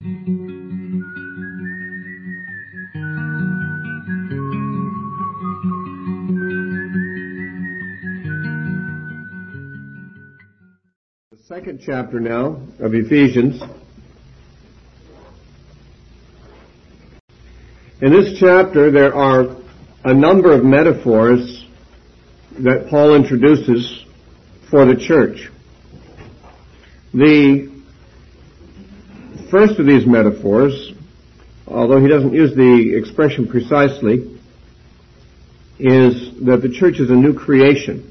The second chapter now of Ephesians. In this chapter there are a number of metaphors that Paul introduces for the church. The first of these metaphors, although he doesn't use the expression precisely, is that the church is a new creation,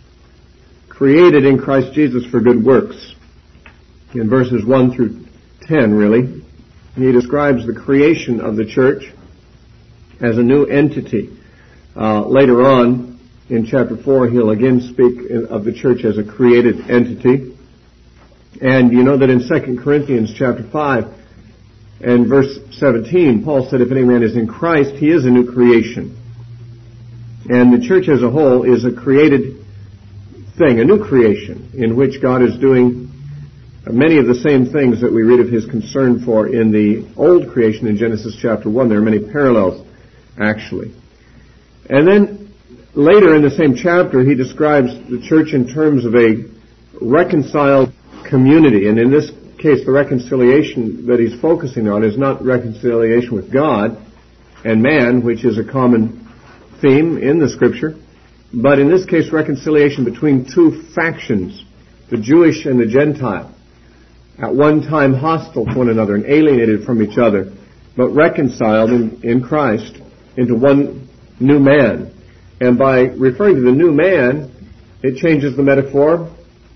created in Christ Jesus for good works. In verses 1 through 10, really, he describes the creation of the church as a new entity. Later on, in chapter 4, he'll again speak of the church as a created entity. And you know that in 2 Corinthians chapter 5 and verse 17, Paul said, if any man is in Christ, he is a new creation. And the church as a whole is a created thing, a new creation, in which God is doing many of the same things that we read of his concern for in the old creation in Genesis chapter 1. There are many parallels, actually. And then later in the same chapter, he describes the church in terms of a reconciled community. And in this case, the reconciliation that he's focusing on is not reconciliation with God and man, which is a common theme in the Scripture, but in this case, reconciliation between two factions, the Jewish and the Gentile, at one time hostile to one another and alienated from each other, but reconciled in Christ into one new man. And by referring to the new man, it changes the metaphor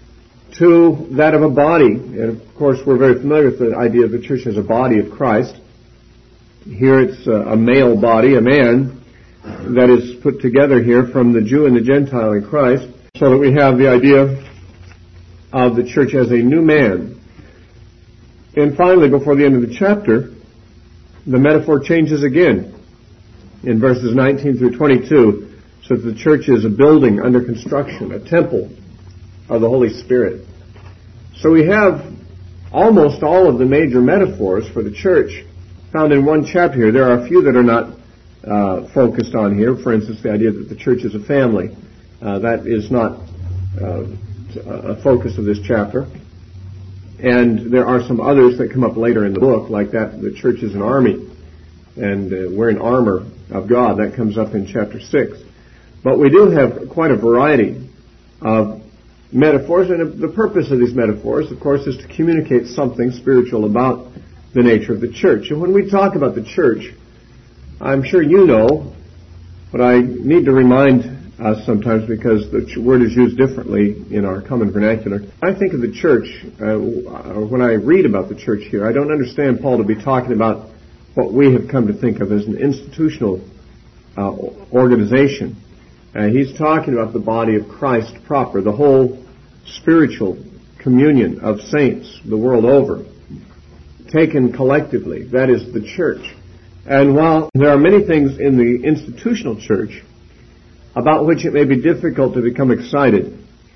to that of a body. And of course, we're very familiar with the idea of the church as a body of Christ. Here it's a male body, a man, that is put together here from the Jew and the Gentile in Christ, so that we have the idea of the church as a new man. And finally, before the end of the chapter, the metaphor changes again in verses 19 through 22, so that the church is a building under construction, a temple of the Holy Spirit. So we have almost all of the major metaphors for the church found in one chapter here. There are a few that are not focused on here. For instance, the idea that the church is a family. That is not a focus of this chapter. And there are some others that come up later in the book, like that the church is an army, and we're in armor of God. That comes up in chapter 6. But we do have quite a variety of metaphors, and the purpose of these metaphors, of course, is to communicate something spiritual about the nature of the church. And when we talk about the church, I'm sure you know, but I need to remind us sometimes because the word is used differently in our common vernacular. I think of the church, when I read about the church here, I don't understand Paul to be talking about what we have come to think of as an institutional organization. He's talking about the body of Christ proper, the whole spiritual communion of saints the world over, taken collectively. That is the church. And while there are many things in the institutional church about which it may be difficult to become excited,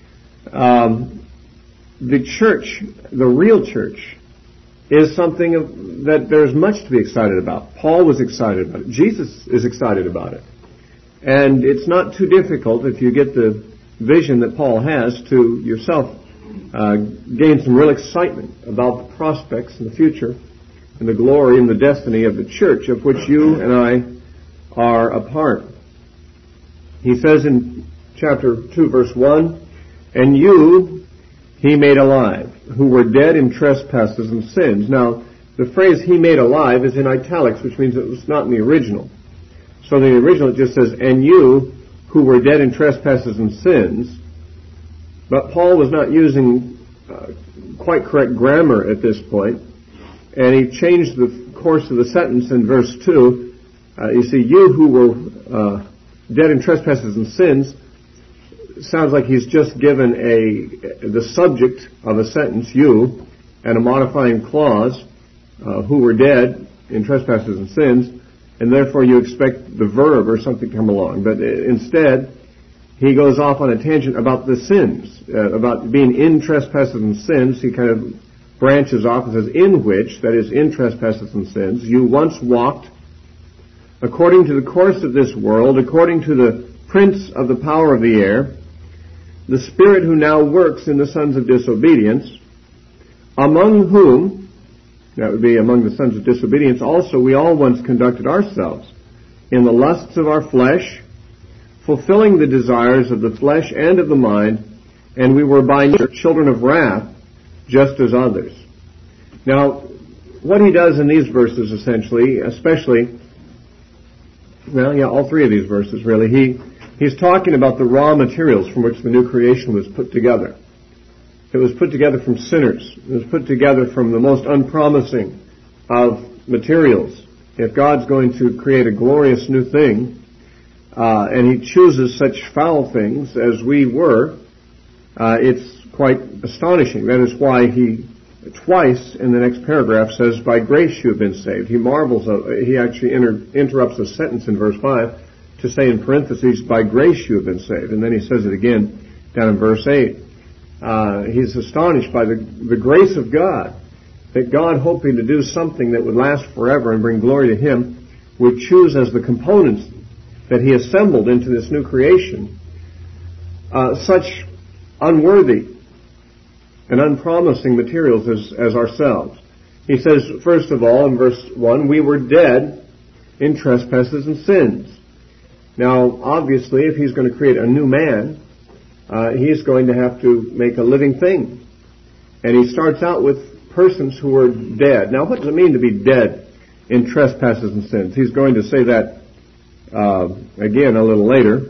the church, the real church, is something that there's much to be excited about. Paul was excited about it. Jesus is excited about it. And it's not too difficult, if you get the vision that Paul has, to yourself gain some real excitement about the prospects in the future and the glory and the destiny of the church, of which you and I are a part. He says in chapter 2, verse 1, and you he made alive, who were dead in trespasses and sins. Now, the phrase he made alive is in italics, which means it was not in the original. So in the original it just says, and you who were dead in trespasses and sins. But Paul was not using quite correct grammar at this point. And he changed the course of the sentence in verse 2. You see, you who were dead in trespasses and sins, sounds like he's just given the subject of a sentence, you, and a modifying clause, who were dead in trespasses and sins, and therefore you expect the verb or something to come along. But instead, he goes off on a tangent about the sins, about being in trespasses and sins. He kind of branches off. It says, in which, that is, in trespasses and sins, you once walked according to the course of this world, according to the prince of the power of the air, the spirit who now works in the sons of disobedience, among whom, that would be among the sons of disobedience, also we all once conducted ourselves in the lusts of our flesh, fulfilling the desires of the flesh and of the mind, and we were by nature children of wrath, just as others. Now, what he does in these verses essentially, especially, all three of these verses really, he's talking about the raw materials from which the new creation was put together. It was put together from sinners. It was put together from the most unpromising of materials. If God's going to create a glorious new thing, and he chooses such foul things as we were, it's quite astonishing. That is why he twice in the next paragraph says, by grace you have been saved. He marvels, he actually interrupts a sentence in verse 5 to say in parentheses, by grace you have been saved. And then he says it again down in verse 8. He's astonished by the grace of God, that God, hoping to do something that would last forever and bring glory to him, would choose as the components that he assembled into this new creation such unworthy and unpromising materials as ourselves. He says, first of all, in verse 1, we were dead in trespasses and sins. Now, obviously, if he's going to create a new man, he's going to have to make a living thing. And he starts out with persons who are dead. Now, what does it mean to be dead in trespasses and sins? He's going to say that again a little later.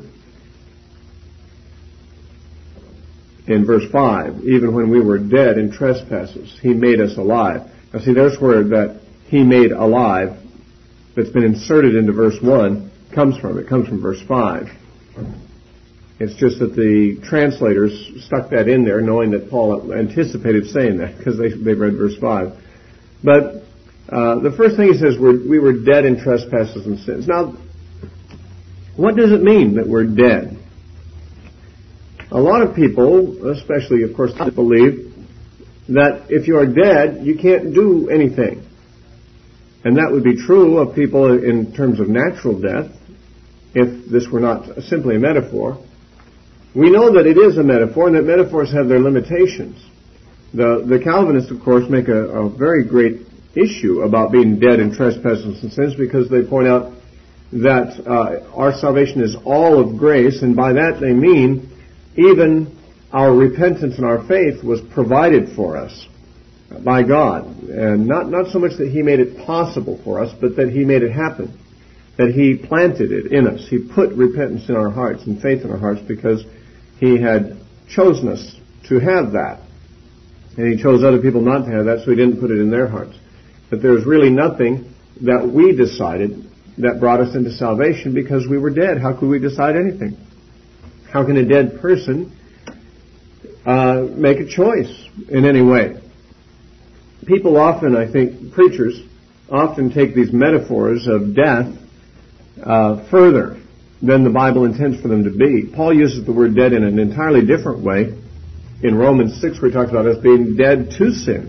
In verse 5, even when we were dead in trespasses, he made us alive. Now see, there's where that he made alive that's been inserted into verse 1 comes from. It comes from verse 5. It's just that the translators stuck that in there knowing that Paul anticipated saying that because they read verse 5. But the first thing he says, we were dead in trespasses and sins. Now, what does it mean that we're dead? A lot of people, especially, of course, believe that if you are dead, you can't do anything. And that would be true of people in terms of natural death, if this were not simply a metaphor. We know that it is a metaphor, and that metaphors have their limitations. The Calvinists, of course, make a very great issue about being dead in trespasses and sins, because they point out that our salvation is all of grace, and by that they mean even our repentance and our faith was provided for us by God. And not so much that he made it possible for us, but that he made it happen. That he planted it in us. He put repentance in our hearts and faith in our hearts because he had chosen us to have that. And he chose other people not to have that, so he didn't put it in their hearts. But there's really nothing that we decided that brought us into salvation because we were dead. How could we decide anything? How can a dead person make a choice in any way? People often, I think, preachers often take these metaphors of death further than the Bible intends for them to be. Paul uses the word dead in an entirely different way. In Romans 6, where he talks about us being dead to sin.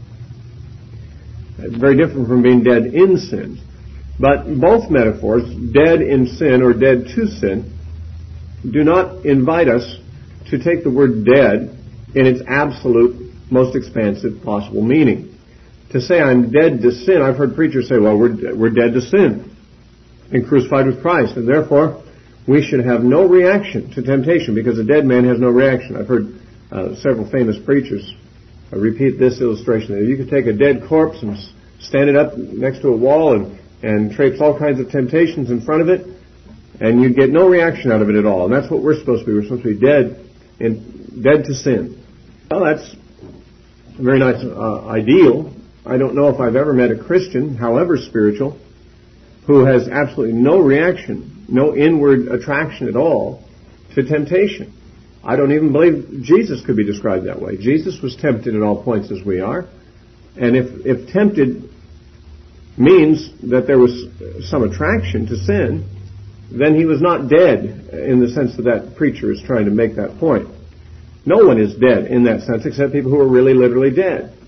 It's very different from being dead in sin. But both metaphors, dead in sin or dead to sin, do not invite us to take the word dead in its absolute, most expansive possible meaning. To say I'm dead to sin, I've heard preachers say, well, we're dead to sin and crucified with Christ, and therefore we should have no reaction to temptation because a dead man has no reaction. I've heard several famous preachers repeat this illustration. That you could take a dead corpse and stand it up next to a wall and traipse all kinds of temptations in front of it, and you'd get no reaction out of it at all. And that's what we're supposed to be. We're supposed to be dead to sin. Well, that's a very nice ideal. I don't know if I've ever met a Christian, however spiritual, who has absolutely no reaction, no inward attraction at all to temptation. I don't even believe Jesus could be described that way. Jesus was tempted at all points as we are. And if tempted means that there was some attraction to sin, then he was not dead in the sense that preacher is trying to make that point. No one is dead in that sense except people who are really literally dead.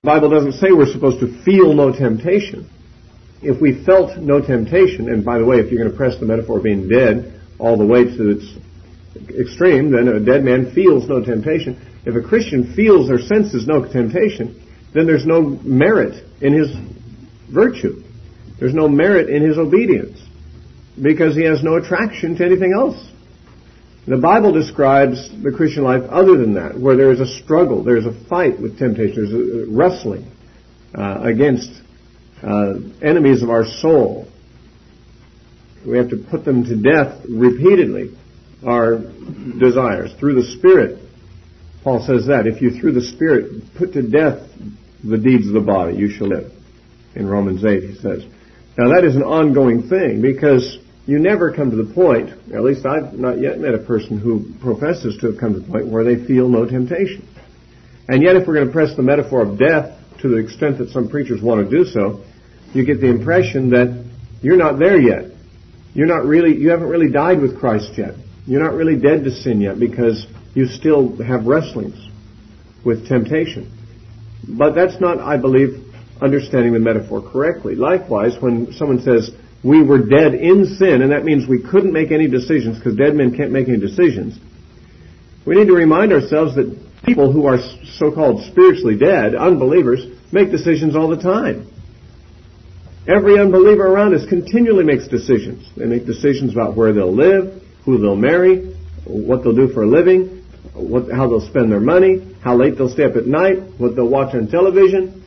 The Bible doesn't say we're supposed to feel no temptation. If we felt no temptation, and by the way, if you're going to press the metaphor of being dead all the way to its extreme, then a dead man feels no temptation. If a Christian feels or senses no temptation, then there's no merit in his virtue. There's no merit in his obedience, because he has no attraction to anything else. The Bible describes the Christian life other than that, where there is a struggle, there's a fight with temptation, there's a wrestling against enemies of our soul. We have to put them to death repeatedly, our desires, through the Spirit. Paul says that if you through the Spirit put to death the deeds of the body, you shall live. In Romans 8, he says. Now that is an ongoing thing, because you never come to the point, at least I've not yet met a person who professes to have come to the point where they feel no temptation. And yet if we're going to press the metaphor of death to the extent that some preachers want to do so, you get the impression that you're not there yet. You haven't really died with Christ yet. You're not really dead to sin yet, because you still have wrestlings with temptation. But that's not, I believe, understanding the metaphor correctly. Likewise, when someone says, we were dead in sin, and that means we couldn't make any decisions because dead men can't make any decisions, we need to remind ourselves that people who are so-called spiritually dead, unbelievers, make decisions all the time. Every unbeliever around us continually makes decisions. They make decisions about where they'll live, who they'll marry, what they'll do for a living, how they'll spend their money, how late they'll stay up at night, what they'll watch on television,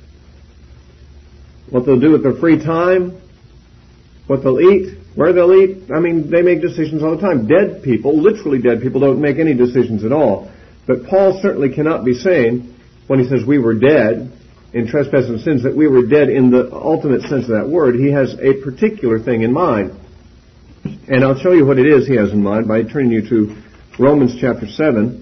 what they'll do with their free time, what they'll eat, where they'll eat. I mean, they make decisions all the time. Dead people, literally dead people, don't make any decisions at all. But Paul certainly cannot be saying, when he says we were dead in trespasses and sins, that we were dead in the ultimate sense of that word. He has a particular thing in mind. And I'll show you what it is he has in mind by turning you to Romans chapter 7.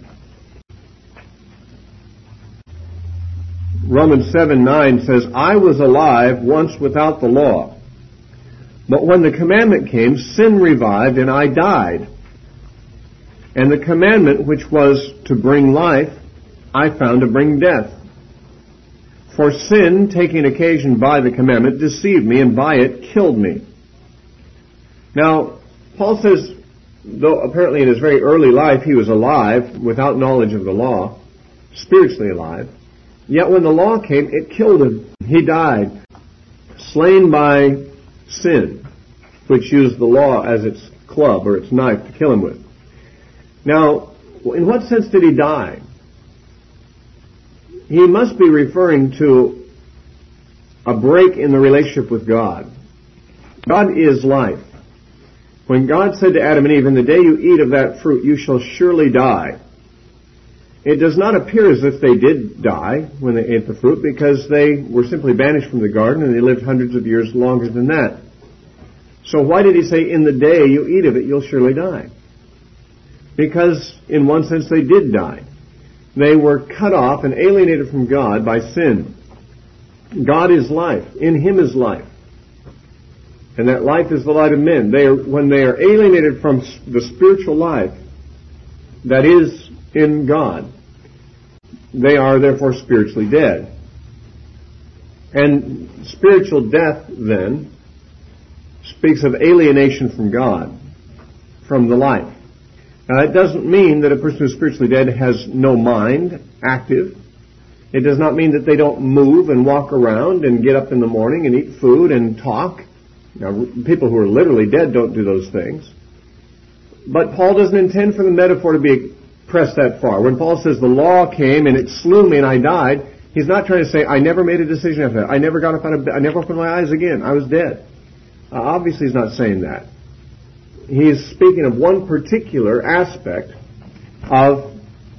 Romans 7:9 says, I was alive once without the law. But when the commandment came, sin revived, and I died. And the commandment which was to bring life, I found to bring death. For sin, taking occasion by the commandment, deceived me, and by it killed me. Now, Paul says, though apparently in his very early life he was alive, without knowledge of the law, spiritually alive, yet when the law came, it killed him. He died, slain by sin, which used the law as its club or its knife to kill him with. Now, in what sense did he die? He must be referring to a break in the relationship with God. God is life. When God said to Adam and Eve, in the day you eat of that fruit, you shall surely die, it does not appear as if they did die when they ate the fruit, because they were simply banished from the garden and they lived hundreds of years longer than that. So why did he say, in the day you eat of it, you'll surely die? Because in one sense they did die. They were cut off and alienated from God by sin. God is life. In Him is life. And that life is the light of men. When they are alienated from the spiritual life that is in God, they are therefore spiritually dead. And spiritual death, then, speaks of alienation from God, from the life. Now, that doesn't mean that a person who's spiritually dead has no mind active. It does not mean that they don't move and walk around and get up in the morning and eat food and talk. Now, people who are literally dead don't do those things. But Paul doesn't intend for the metaphor to be pressed that far. When Paul says the law came and it slew me and I died, he's not trying to say, I never made a decision after that. I never got up out of bed. I never opened my eyes again. I was dead. Obviously, he's not saying that. He's speaking of one particular aspect of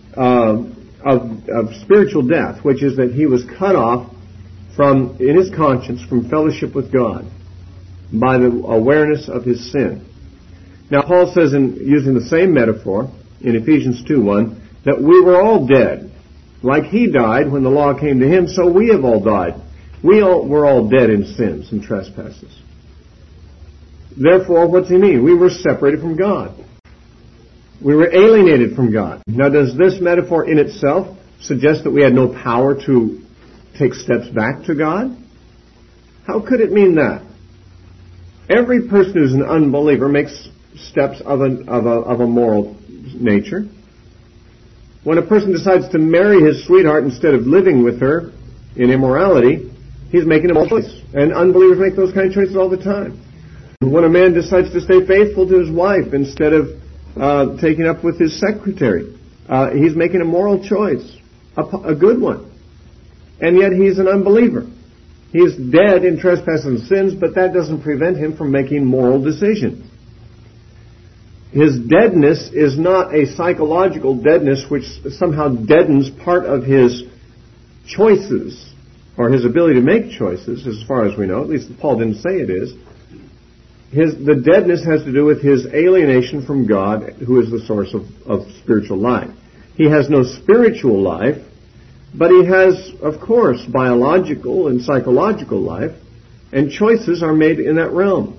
spiritual death, which is that he was cut off from, in his conscience, from fellowship with God by the awareness of his sin. Now, Paul says, in using the same metaphor in Ephesians 2:1, that we were all dead. Like he died when the law came to him, so we have all died. We're all dead in sins and trespasses. Therefore, what's he mean? We were separated from God. We were alienated from God. Now, does this metaphor in itself suggest that we had no power to take steps back to God? How could it mean that? Every person who's an unbeliever makes steps of a moral nature. When a person decides to marry his sweetheart instead of living with her in immorality, he's making a moral choice. And unbelievers make those kind of choices all the time. When a man decides to stay faithful to his wife instead of taking up with his secretary, he's making a moral choice, a good one. And yet he's an unbeliever. He's dead in trespasses and sins, but that doesn't prevent him from making moral decisions. His deadness is not a psychological deadness which somehow deadens part of his choices or his ability to make choices, as far as we know. At least Paul didn't say it is. The deadness has to do with his alienation from God, who is the source of spiritual life. He has no spiritual life, but he has, of course, biological and psychological life, and choices are made in that realm.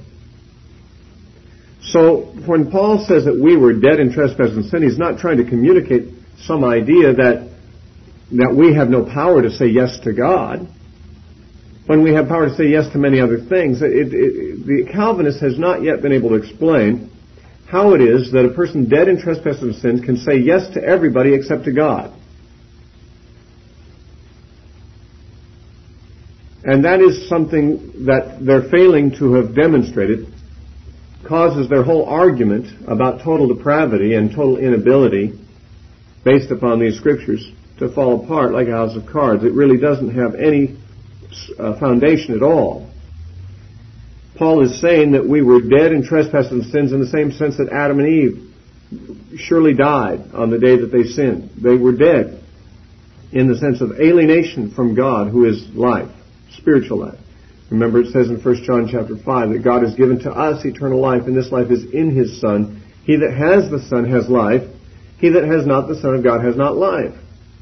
So when Paul says that we were dead in trespass and sin, he's not trying to communicate some idea that we have no power to say yes to God, when we have power to say yes to many other things. The Calvinist has not yet been able to explain how it is that a person dead in trespasses and sins can say yes to everybody except to God. And that is something that they're failing to have demonstrated, causes their whole argument about total depravity and total inability based upon these scriptures to fall apart like a house of cards. It really doesn't have any foundation at all. Paul is saying that we were dead in trespasses and sins in the same sense that Adam and Eve surely died on the day that they sinned. They were dead in the sense of alienation from God, who is life, spiritual life. Remember, it says in 1 John chapter 5 that God has given to us eternal life, and this life is in His Son. He that has the Son has life. He that has not the Son of God has not life.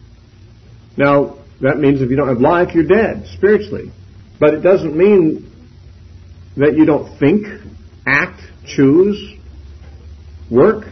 Now, that means if you don't have life, you're dead, spiritually. But it doesn't mean that you don't think, act, choose, work,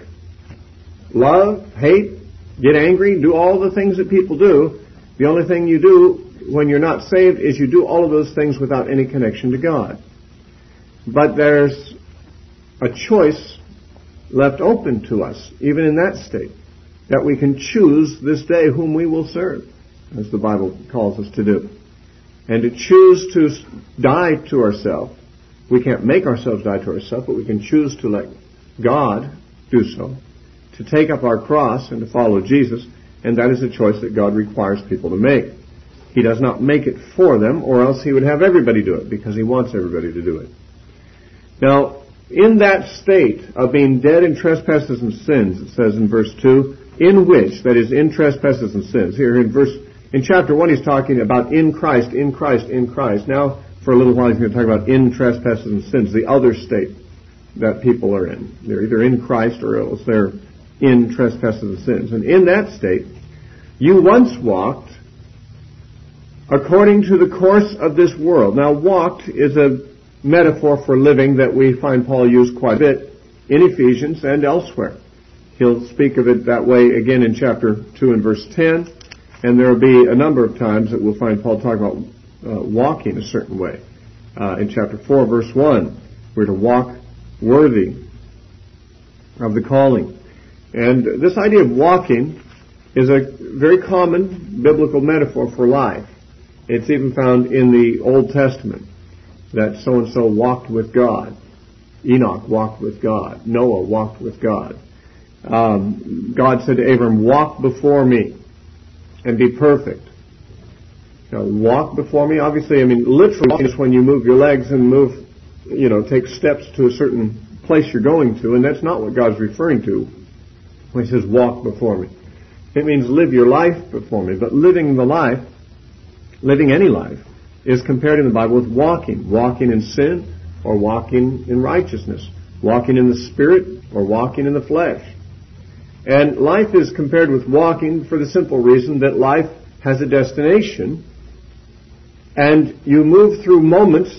love, hate, get angry, do all the things that people do. The only thing you do when you're not saved is you do all of those things without any connection to God. But there's a choice left open to us, even in that state, that we can choose this day whom we will serve, as the Bible calls us to do. And to choose to die to ourselves. We can't make ourselves die to ourselves, but we can choose to let God do so, to take up our cross and to follow Jesus, and that is a choice that God requires people to make. He does not make it for them, or else He would have everybody do it, because He wants everybody to do it. Now, in that state of being dead in trespasses and sins, it says in verse 2, in which, that is, in trespasses and sins. Here in chapter 1, he's talking about in Christ, in Christ, in Christ. Now, for a little while, he's going to talk about in trespasses and sins, the other state that people are in. They're either in Christ or else they're in trespasses and sins. And in that state, you once walked according to the course of this world. Now, walked is a metaphor for living that we find Paul use quite a bit in Ephesians and elsewhere. He'll speak of it that way again in chapter 2 and verse 10, and there will be a number of times that we'll find Paul talk about walking a certain way. In chapter 4, verse 1, we're to walk worthy of the calling. And this idea of walking is a very common biblical metaphor for life. It's even found in the Old Testament, that so-and-so walked with God. Enoch walked with God. Noah walked with God. God said to Abram, walk before me and be perfect. Now, walk before me, obviously, literally is when you move your legs and move, take steps to a certain place you're going to, and that's not what God's referring to when He says walk before me. It means live your life before me, but living any life, is compared in the Bible with walking. Walking in sin or walking in righteousness. Walking in the Spirit or walking in the flesh. And life is compared with walking for the simple reason that life has a destination, and you move through moments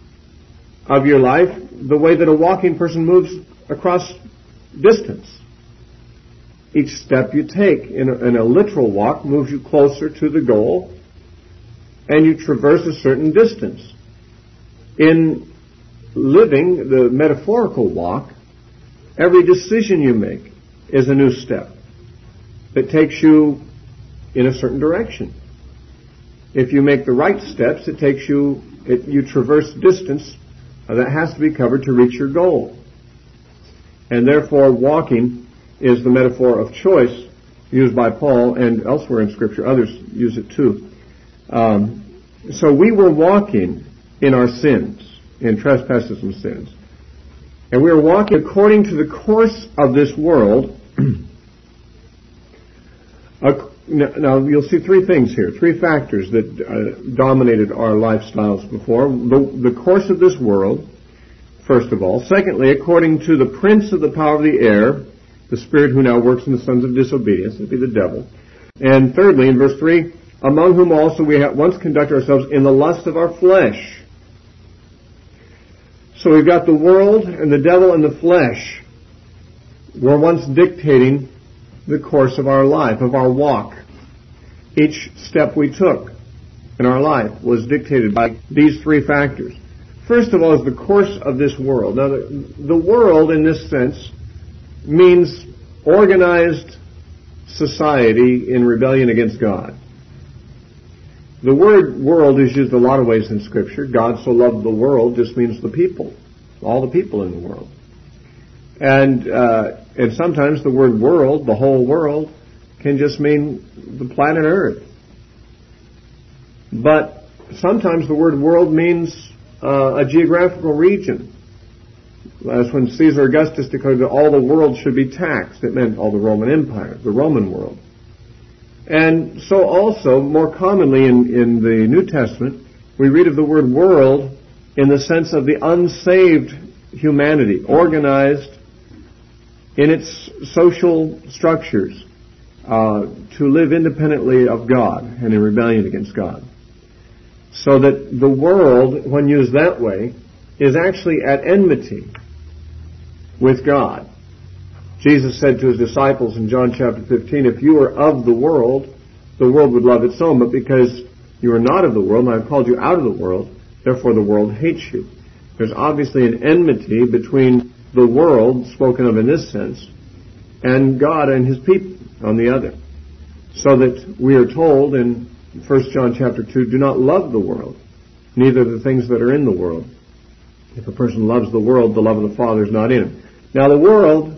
of your life the way that a walking person moves across distance. Each step you take in a literal walk moves you closer to the goal, and you traverse a certain distance. In living the metaphorical walk, every decision you make is a new step that takes you in a certain direction. If you make the right steps, you traverse distance that has to be covered to reach your goal. And therefore, walking is the metaphor of choice used by Paul and elsewhere in Scripture. Others use it too. So we were walking in our sins, in trespasses and sins. And we were walking according to the course of this world. Now, you'll see three things here, three factors that dominated our lifestyles before. The course of this world, first of all. Secondly, according to the prince of the power of the air, the spirit who now works in the sons of disobedience, that'd be the devil. And thirdly, in verse 3, among whom also we have once conducted ourselves in the lust of our flesh. So we've got the world and the devil and the flesh were once dictating the course of our life, of our walk. Each step we took in our life was dictated by these three factors. First of all is the course of this world. Now, the world in this sense means organized society in rebellion against God. The word world is used a lot of ways in Scripture. God so loved the world just means the people, all the people in the world. And sometimes the word world, the whole world, can just mean the planet Earth. But sometimes the word world means a geographical region. As when Caesar Augustus declared that all the world should be taxed, it meant all the Roman Empire, the Roman world. And so also, more commonly in the New Testament, we read of the word world in the sense of the unsaved humanity, organized in its social structures to live independently of God and in rebellion against God. So that the world, when used that way, is actually at enmity with God. Jesus said to his disciples in John chapter 15, if you were of the world would love its own, but because you are not of the world, and I have called you out of the world, therefore the world hates you. There's obviously an enmity between the world, spoken of in this sense, and God and his people on the other. So that we are told in 1 John chapter 2, do not love the world, neither the things that are in the world. If a person loves the world, the love of the Father is not in him. Now the world,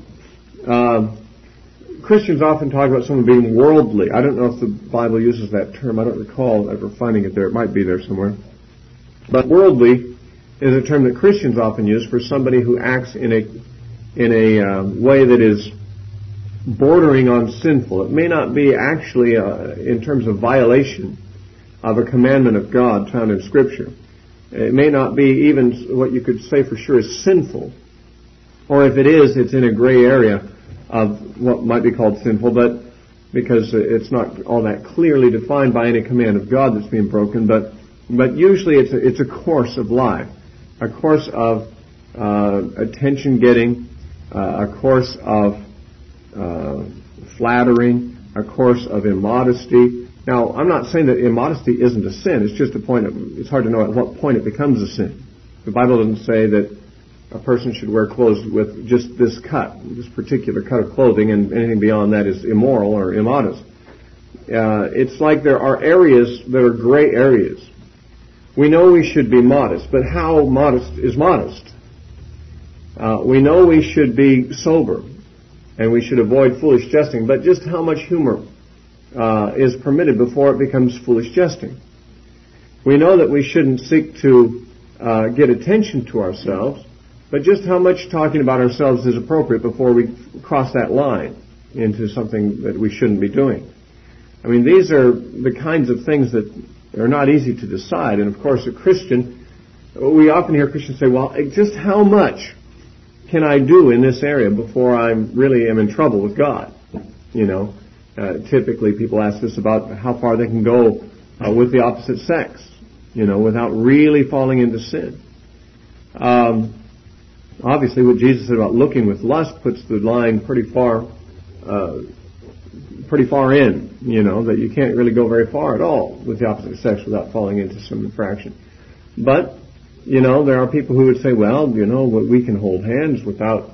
Christians often talk about someone being worldly. I don't know if the Bible uses that term. I don't recall ever finding it there. It might be there somewhere. But worldly is a term that Christians often use for somebody who acts in a way that is bordering on sinful. It may not be actually in terms of violation of a commandment of God found in Scripture. It may not be even what you could say for sure is sinful. Or if it is, it's in a gray area of what might be called sinful, but because it's not all that clearly defined by any command of God that's being broken, but usually it's a course of life, a course of attention getting, a course of flattering, a course of immodesty. Now, I'm not saying that immodesty isn't a sin. It's just it's hard to know at what point it becomes a sin. The Bible doesn't say that a person should wear clothes with just this cut, this particular cut of clothing, and anything beyond that is immoral or immodest. It's like there are areas that are gray areas. We know we should be modest, but how modest is modest? We know we should be sober, and we should avoid foolish jesting, but just how much humor is permitted before it becomes foolish jesting? We know that we shouldn't seek to get attention to ourselves, but just how much talking about ourselves is appropriate before we cross that line into something that we shouldn't be doing. I mean, these are the kinds of things that are not easy to decide. And of course, a Christian, we often hear Christians say, well, just how much can I do in this area before I really am in trouble with God? You know, typically people ask this about how far they can go with the opposite sex, you know, without really falling into sin. Obviously, what Jesus said about looking with lust puts the line pretty far pretty far in, that you can't really go very far at all with the opposite sex without falling into some infraction. But, there are people who would say, well, we can hold hands without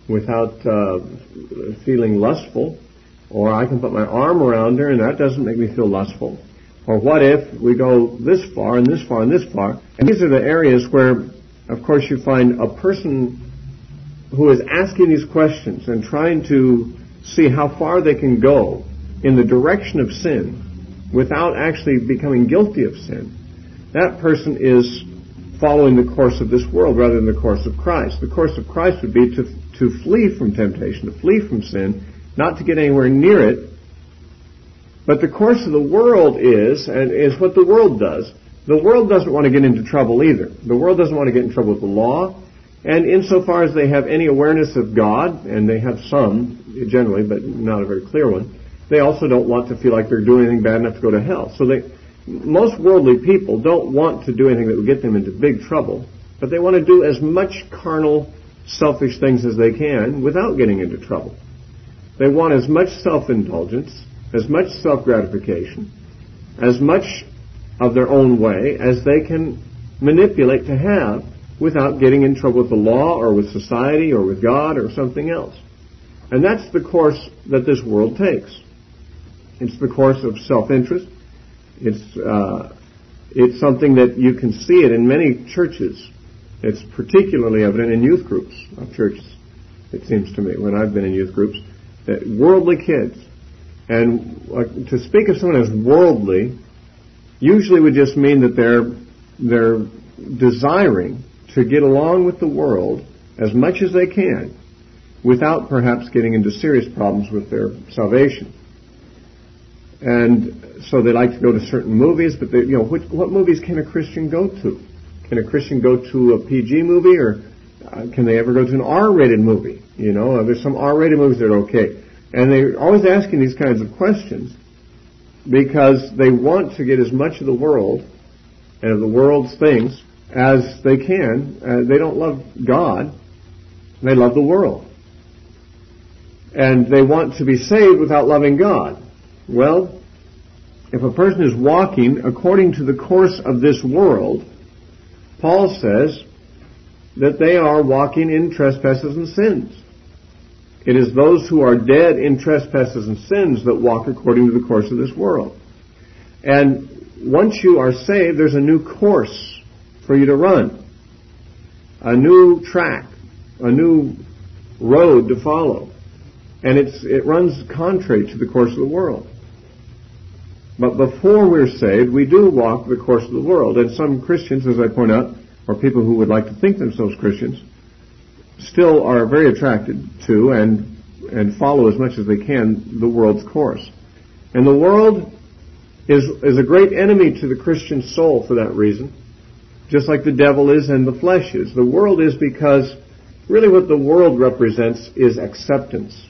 feeling lustful, or I can put my arm around her and that doesn't make me feel lustful. Or what if we go this far and this far and this far? And these are the areas where, of course, you find a person who is asking these questions and trying to see how far they can go in the direction of sin without actually becoming guilty of sin. That person is following the course of this world rather than the course of Christ. The course of Christ would be to flee from temptation, to flee from sin, not to get anywhere near it. But the course of the world is what the world does. The world doesn't want to get into trouble either. The world doesn't want to get in trouble with the law. And insofar as they have any awareness of God, and they have some, generally, but not a very clear one, they also don't want to feel like they're doing anything bad enough to go to hell. So most worldly people don't want to do anything that would get them into big trouble, but they want to do as much carnal, selfish things as they can without getting into trouble. They want as much self-indulgence, as much self-gratification, as much of their own way as they can manipulate to have without getting in trouble with the law or with society or with God or something else. And that's the course that this world takes. It's the course of self-interest. It's something that you can see it in many churches. It's particularly evident in youth groups of churches, it seems to me, when I've been in youth groups, that worldly kids. And to speak of someone as worldly usually would just mean that they're desiring to get along with the world as much as they can without perhaps getting into serious problems with their salvation. And so they like to go to certain movies, but what movies can a Christian go to? Can a Christian go to a PG movie, or can they ever go to an R-rated movie? There's some R-rated movies that are okay. And they're always asking these kinds of questions because they want to get as much of the world and of the world's things as they can. They don't love God. They love the world. And they want to be saved without loving God. Well, if a person is walking according to the course of this world, Paul says that they are walking in trespasses and sins. It is those who are dead in trespasses and sins that walk according to the course of this world. And once you are saved, there's a new course for you to run, a new track, a new road to follow. And it runs contrary to the course of the world. But before we're saved, we do walk the course of the world. And some Christians, as I point out, or people who would like to think themselves Christians, still are very attracted to and follow as much as they can the world's course. And the world is a great enemy to the Christian soul for that reason, just like the devil is and the flesh is. The world is because really what the world represents is acceptance.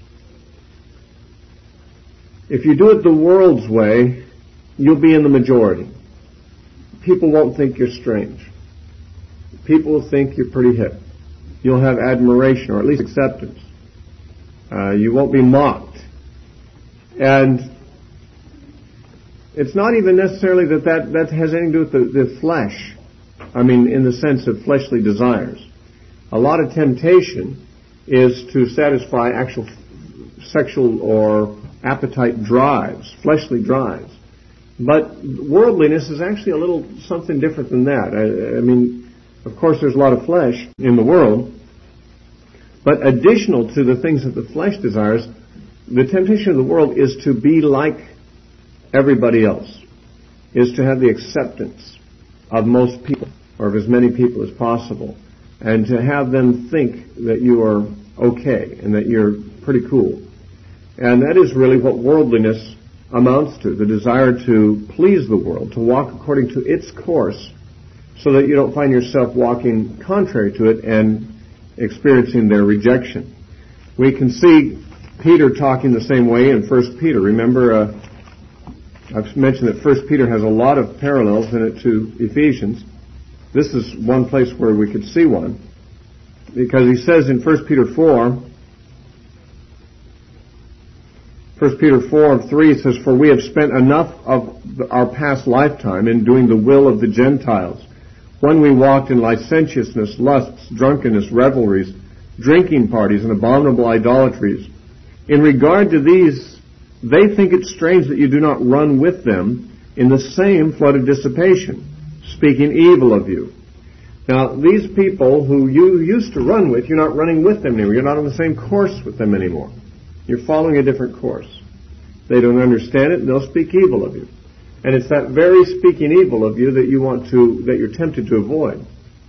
If you do it the world's way, you'll be in the majority. People won't think you're strange. People will think you're pretty hip. You'll have admiration, or at least acceptance. You won't be mocked. And it's not even necessarily that has anything to do with the flesh. I mean, in the sense of fleshly desires. A lot of temptation is to satisfy actual sexual or appetite drives, fleshly drives. But worldliness is actually a little something different than that. I mean, of course, there's a lot of flesh in the world, but additional to the things that the flesh desires, the temptation of the world is to be like everybody else, is to have the acceptance of most people, or of as many people as possible, and to have them think that you are okay and that you're pretty cool. And that is really what worldliness amounts to, the desire to please the world, to walk according to its course, so that you don't find yourself walking contrary to it and experiencing their rejection. We can see Peter talking the same way in 1 Peter. Remember, I've mentioned that 1 Peter has a lot of parallels in it to Ephesians. This is one place where we could see one, because he says in 1 Peter 4, 1 Peter 4:3 says, "For we have spent enough of our past lifetime in doing the will of the Gentiles, when we walked in licentiousness, lusts, drunkenness, revelries, drinking parties, and abominable idolatries. In regard to these, they think it strange that you do not run with them in the same flood of dissipation, speaking evil of you." Now, these people who you used to run with, you're not running with them anymore. You're not on the same course with them anymore. You're following a different course. They don't understand it, and they'll speak evil of you. And it's that very speaking evil of you that you're tempted to avoid.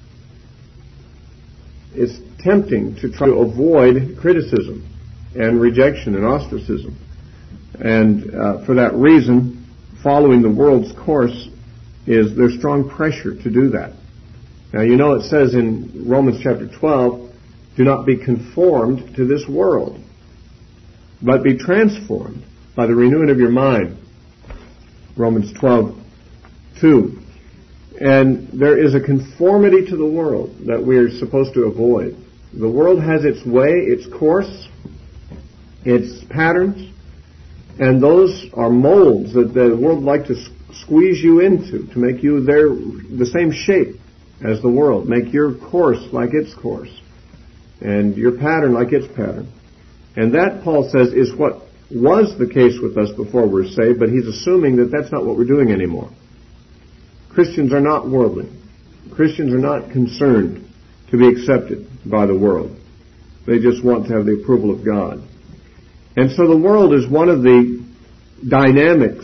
It's tempting to try to avoid criticism and rejection and ostracism. And for that reason, following the world's course there's strong pressure to do that. Now, you know it says in Romans chapter 12, "Do not be conformed to this world, but be transformed by the renewing of your mind." Romans 12:2. And there is a conformity to the world that we are supposed to avoid. The world has its way, its course, its patterns, and those are molds that the world would like to squeeze you into, to make you the same shape as the world. Make your course like its course, and your pattern like its pattern. And that, Paul says, is what was the case with us before we were saved, but he's assuming that that's not what we're doing anymore. Christians are not worldly. Christians are not concerned to be accepted by the world. They just want to have the approval of God. And so the world is one of the dynamic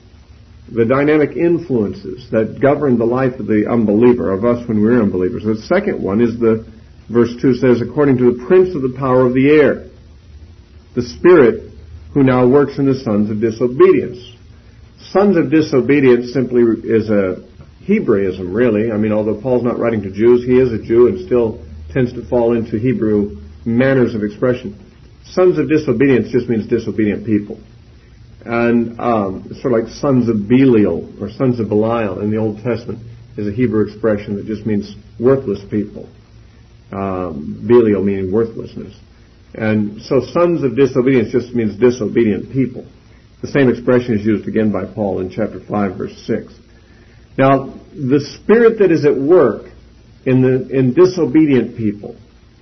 influences that govern the life of the unbeliever, of us when we're unbelievers. The second one is verse 2 says, "According to the prince of the power of the air, the spirit who now works in the sons of disobedience." Sons of disobedience simply is a Hebraism, really. I mean, although Paul's not writing to Jews, he is a Jew and still tends to fall into Hebrew manners of expression. Sons of disobedience just means disobedient people. And it's sort of like sons of Belial or sons of Belial in the Old Testament is a Hebrew expression that just means worthless people. Belial meaning worthlessness. And so sons of disobedience just means disobedient people. The same expression is used again by Paul in chapter 5, verse 6. Now, the spirit that is at work in disobedient people,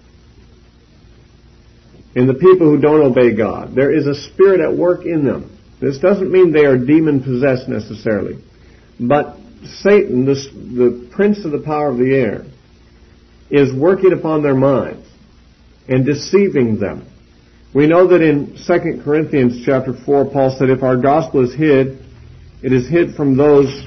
in the people who don't obey God, there is a spirit at work in them. This doesn't mean they are demon-possessed necessarily. But Satan, the prince of the power of the air, is working upon their minds and deceiving them. We know that in 2 Corinthians chapter 4, Paul said, "If our gospel is hid, it is hid from those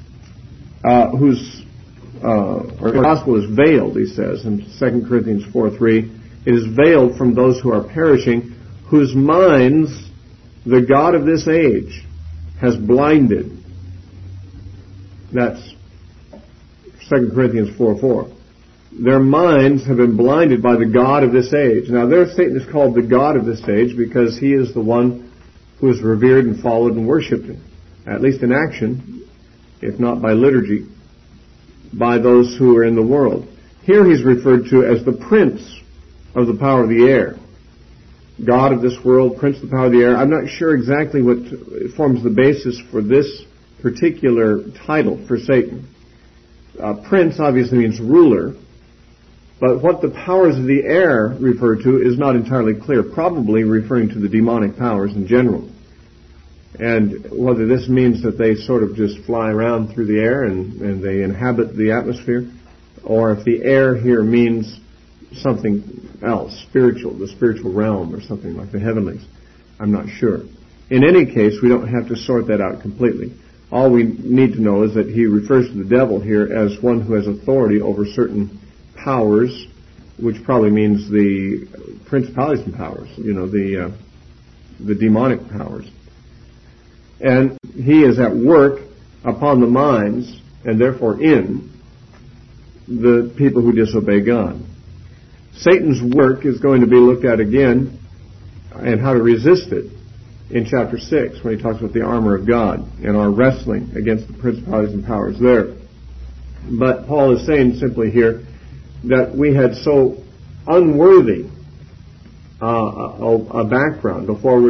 or the gospel is veiled," he says in 2 Corinthians 4:3. "It is veiled from those who are perishing, whose minds the God of this age has blinded." That's 2 Corinthians 4:4. Their minds have been blinded by the God of this age. Now, there Satan is called the God of this age because he is the one who is revered and followed and worshipped, at least in action, if not by liturgy, by those who are in the world. Here he's referred to as the prince of the power of the air. God of this world, prince of the power of the air. I'm not sure exactly what forms the basis for this particular title for Satan. Prince obviously means ruler, but what the powers of the air refer to is not entirely clear, probably referring to the demonic powers in general. And whether this means that they sort of just fly around through the air and they inhabit the atmosphere, or if the air here means something else, spiritual, the spiritual realm or something like the heavenlies. I'm not sure. In any case, we don't have to sort that out completely. All we need to know is that he refers to the devil here as one who has authority over certain powers, which probably means the principalities and powers, the demonic powers. And he is at work upon the minds, and therefore in, the people who disobey God. Satan's work is going to be looked at again, and how to resist it, in chapter 6, when he talks about the armor of God and our wrestling against the principalities and powers there. But Paul is saying simply here that we had so unworthy a background before we were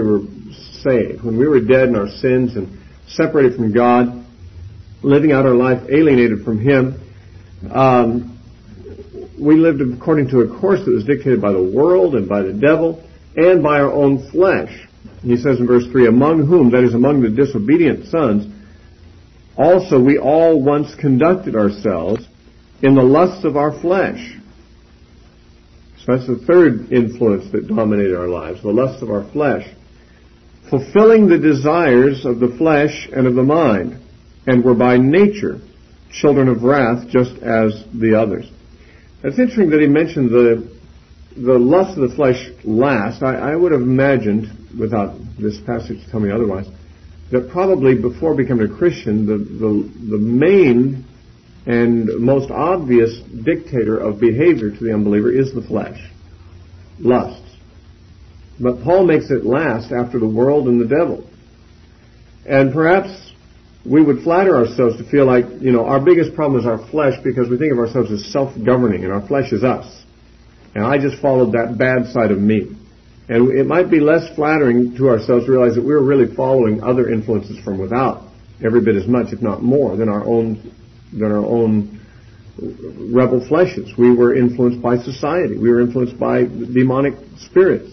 saved, when we were dead in our sins and separated from God, living out our life alienated from Him, we lived according to a course that was dictated by the world and by the devil and by our own flesh. And he says in verse 3, among whom, that is, among the disobedient sons, also we all once conducted ourselves in the lusts of our flesh. So that's the third influence that dominated our lives, the lusts of our flesh. Fulfilling the desires of the flesh and of the mind, and were by nature children of wrath, just as the others. It's interesting that he mentioned the lust of the flesh last. I would have imagined, without this passage to tell me otherwise, that probably before becoming a Christian, the main and most obvious dictator of behavior to the unbeliever is the flesh, lusts. But Paul makes it last after the world and the devil. And perhaps we would flatter ourselves to feel like, our biggest problem is our flesh because we think of ourselves as self-governing and our flesh is us. And I just followed that bad side of me. And it might be less flattering to ourselves to realize that we're really following other influences from without every bit as much, if not more, than our own rebel fleshes. We were influenced by society. We were influenced by demonic spirits.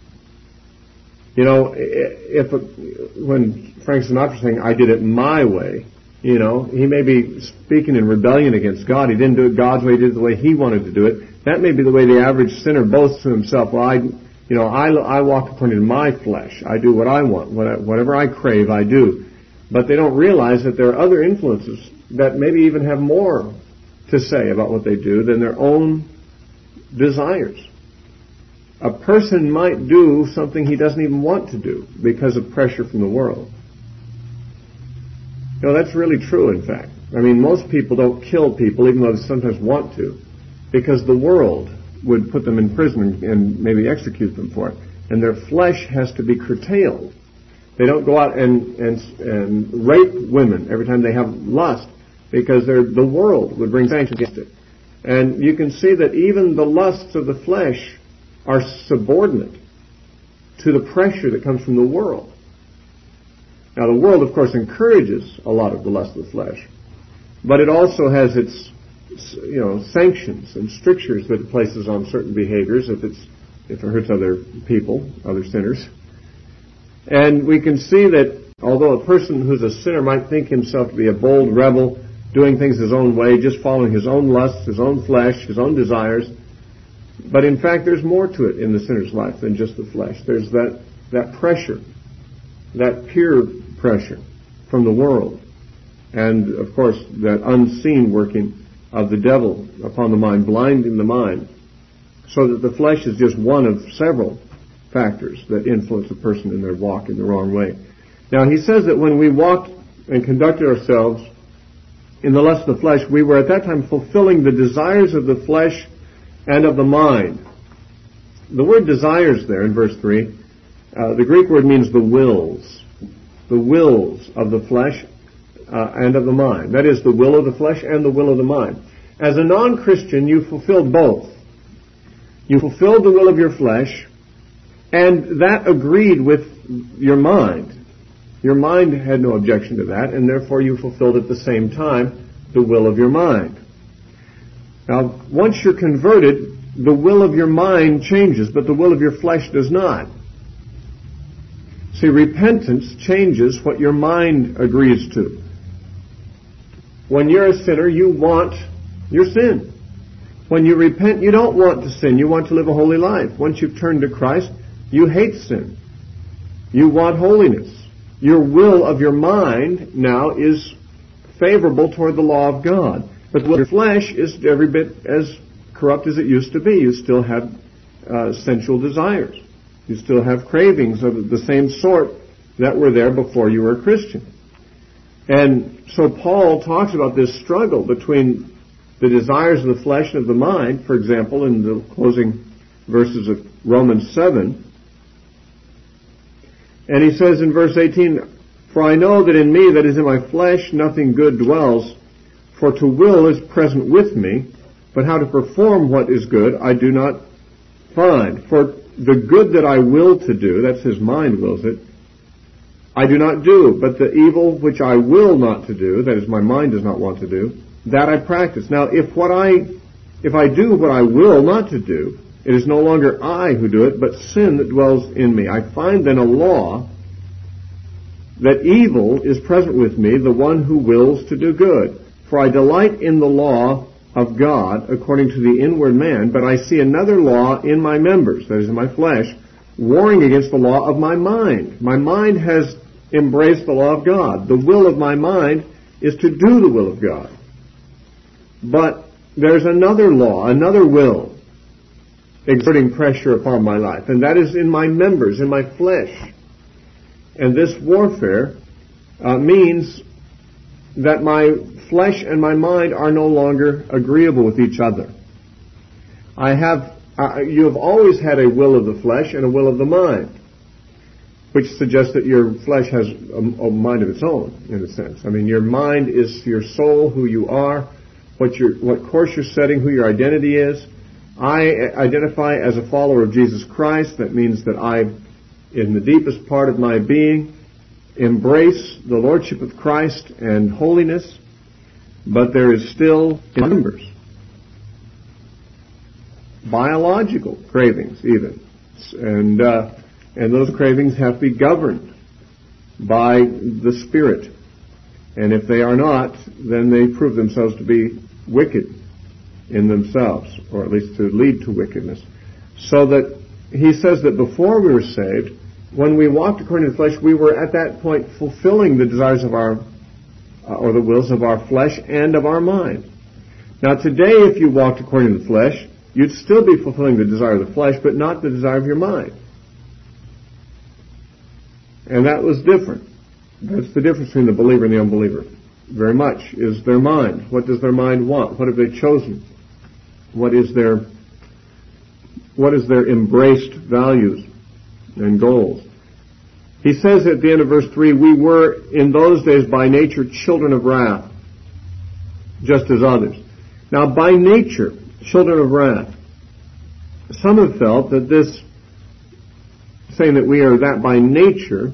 When Frank Sinatra saying, I did it my way, he may be speaking in rebellion against God. He didn't do it God's way, he did it the way he wanted to do it. That may be the way the average sinner boasts to himself. Well, I walk according to my flesh. I do what I want. Whatever I crave, I do. But they don't realize that there are other influences that maybe even have more to say about what they do than their own desires. A person might do something he doesn't even want to do because of pressure from the world. That's really true, in fact. Most people don't kill people, even though they sometimes want to, because the world would put them in prison and maybe execute them for it. And their flesh has to be curtailed. They don't go out and rape women every time they have lust, because the world would bring sanctions against it. And you can see that even the lusts of the flesh are subordinate to the pressure that comes from the world. Now, the world, of course, encourages a lot of the lust of the flesh, but it also has its sanctions and strictures that it places on certain behaviors if it hurts other people, other sinners. And we can see that although a person who's a sinner might think himself to be a bold rebel, doing things his own way, just following his own lusts, his own flesh, his own desires, but in fact there's more to it in the sinner's life than just the flesh. There's that pressure, that peer pressure from the world, and of course that unseen working of the devil upon the mind, blinding the mind, so that the flesh is just one of several factors that influence a person in their walk in the wrong way. Now, he says that when we walked and conducted ourselves in the lust of the flesh, we were at that time fulfilling the desires of the flesh and of the mind. The word desires there in verse 3, the Greek word means the wills of the flesh and of the mind. That is, the will of the flesh and the will of the mind. As a non-Christian, you fulfilled both. You fulfilled the will of your flesh, and that agreed with your mind. Your mind had no objection to that, and therefore you fulfilled at the same time the will of your mind. Now, once you're converted, the will of your mind changes, but the will of your flesh does not. See, repentance changes what your mind agrees to. When you're a sinner, you want your sin. When you repent, you don't want to sin. You want to live a holy life. Once you've turned to Christ, you hate sin. You want holiness. Your will of your mind now is favorable toward the law of God. But the will of your flesh is every bit as corrupt as it used to be. You still have sensual desires. You still have cravings of the same sort that were there before you were a Christian. And so Paul talks about this struggle between the desires of the flesh and of the mind, for example, in the closing verses of Romans 7. And he says in verse 18, "For I know that in me, that is in my flesh, nothing good dwells, for to will is present with me, but how to perform what is good I do not find. For the good that I will to do," that's his mind wills it, I do not do, but the evil which I will not to do, that is, my mind does not want to do, that I practice. Now, if I do what I will not to do, it is no longer I who do it, but sin that dwells in me. I find then a law that evil is present with me, the one who wills to do good. For I delight in the law of God according to the inward man, but I see another law in my members, that is, in my flesh, warring against the law of my mind. My mind has embraced the law of God. The will of my mind is to do the will of God. But there's another law, another will, exerting pressure upon my life, and that is in my members, in my flesh. And this warfare means that my flesh and my mind are no longer agreeable with each other. You have always had a will of the flesh and a will of the mind, which suggests that your flesh has a mind of its own, in a sense. I mean, your mind is your soul, who you are, what course you're setting, who your identity is. I identify as a follower of Jesus Christ. That means that I, in the deepest part of my being, embrace the lordship of Christ and holiness, but there is still members, biological cravings even, and those cravings have to be governed by the Spirit, and if they are not, then they prove themselves to be wicked in themselves, or at least to lead to wickedness. So that he says that before we were saved, when we walked according to the flesh, we were at that point fulfilling the desires of our, or the wills of our flesh and of our mind. Now today, if you walked according to the flesh, you'd still be fulfilling the desire of the flesh, but not the desire of your mind. And that was different. That's the difference between the believer and the unbeliever. Very much is their mind. What does their mind want? What have they chosen? What is their embraced values and goals? He says at the end of verse 3, we were in those days by nature children of wrath, just as others. Now by nature, children of wrath. Some have felt that this, saying that we are that by nature,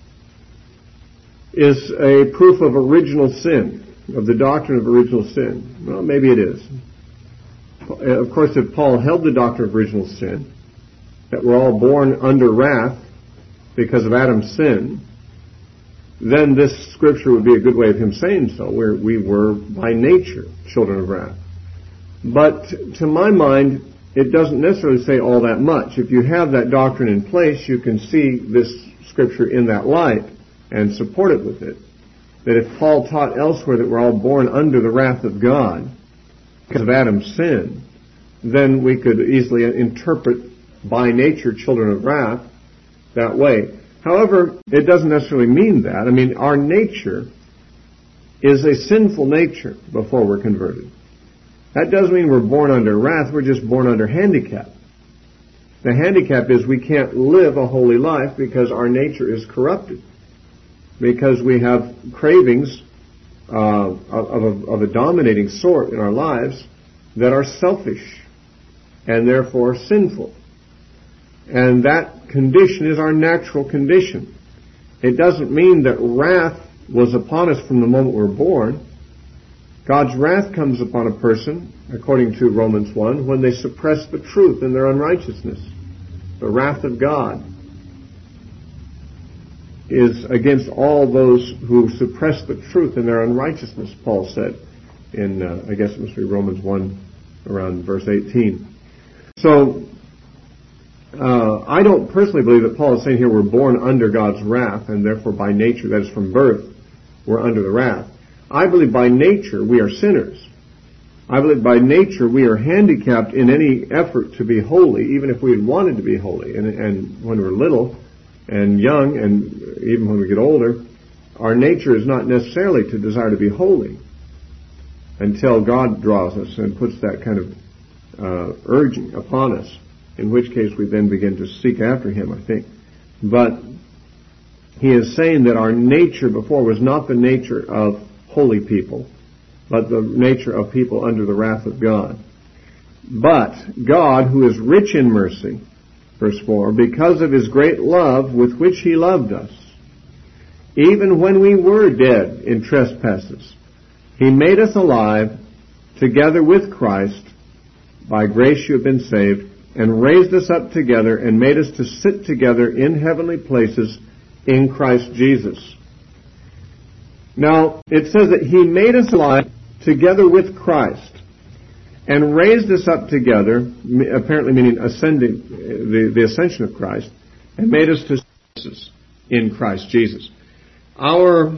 is a proof of original sin, of the doctrine of original sin. Well, maybe it is. Of course, if Paul held the doctrine of original sin, that we're all born under wrath because of Adam's sin, then this scripture would be a good way of him saying so. We were by nature children of wrath. But to my mind, it doesn't necessarily say all that much. If you have that doctrine in place, you can see this scripture in that light and support it with it. That if Paul taught elsewhere that we're all born under the wrath of God because of Adam's sin, then we could easily interpret by nature children of wrath that way. However, it doesn't necessarily mean that. I mean, our nature is a sinful nature before we're converted. That doesn't mean we're born under wrath, we're just born under handicap. The handicap is we can't live a holy life because our nature is corrupted. Because we have cravings of a dominating sort in our lives that are selfish and therefore sinful. And that condition is our natural condition. It doesn't mean that wrath was upon us from the moment we're born. God's wrath comes upon a person, according to Romans 1, when they suppress the truth in their unrighteousness. The wrath of God is against all those who suppress the truth in their unrighteousness, Paul said in, I guess it must be Romans 1, around verse 18. So, I don't personally believe that Paul is saying here we're born under God's wrath, and therefore by nature, that is from birth, we're under the wrath. I believe by nature we are sinners. I believe by nature we are handicapped in any effort to be holy, even if we had wanted to be holy. And when we're little and young, and even when we get older, our nature is not necessarily to desire to be holy until God draws us and puts that kind of urging upon us, in which case we then begin to seek after Him, I think. But he is saying that our nature before was not the nature of holy people, but the nature of people under the wrath of God. But God, who is rich in mercy, verse 4, because of His great love with which He loved us. even when we were dead in trespasses, He made us alive together with Christ. By grace you have been saved, and raised us up together and made us to sit together in heavenly places in Christ Jesus. Now, it says that He made us alive together with Christ and raised us up together, apparently meaning ascending, the ascension of Christ, and made us to sit in Christ Jesus. Our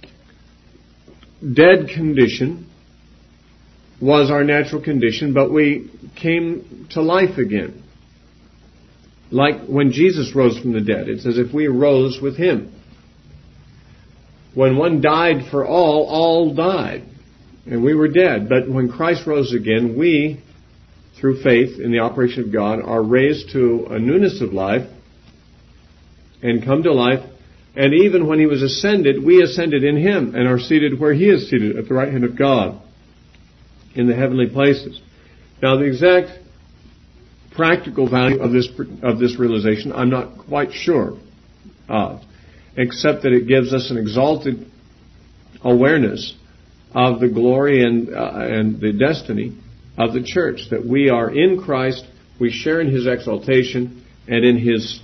dead condition was our natural condition, but we came to life again. Like when Jesus rose from the dead. It's as if we rose with Him. When one died for all died. And we were dead. But when Christ rose again, we, through faith in the operation of God, are raised to a newness of life and come to life. And even when He was ascended, we ascended in Him and are seated where He is seated at the right hand of God in the heavenly places. Now, the exact practical value of this realization, I'm not quite sure of, except that it gives us an exalted awareness of the glory and the destiny of the church, that we are in Christ, we share in His exaltation and in His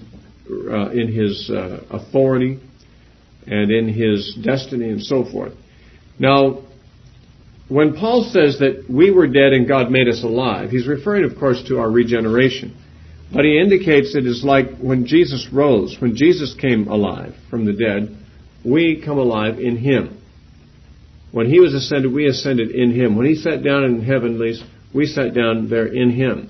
authority and in His destiny and so forth. Now, when Paul says that we were dead and God made us alive, he's referring, of course, to our regeneration. But he indicates it is like when Jesus rose, when Jesus came alive from the dead, we come alive in Him. When He was ascended, we ascended in Him. When He sat down in heavenlies, we sat down there in Him.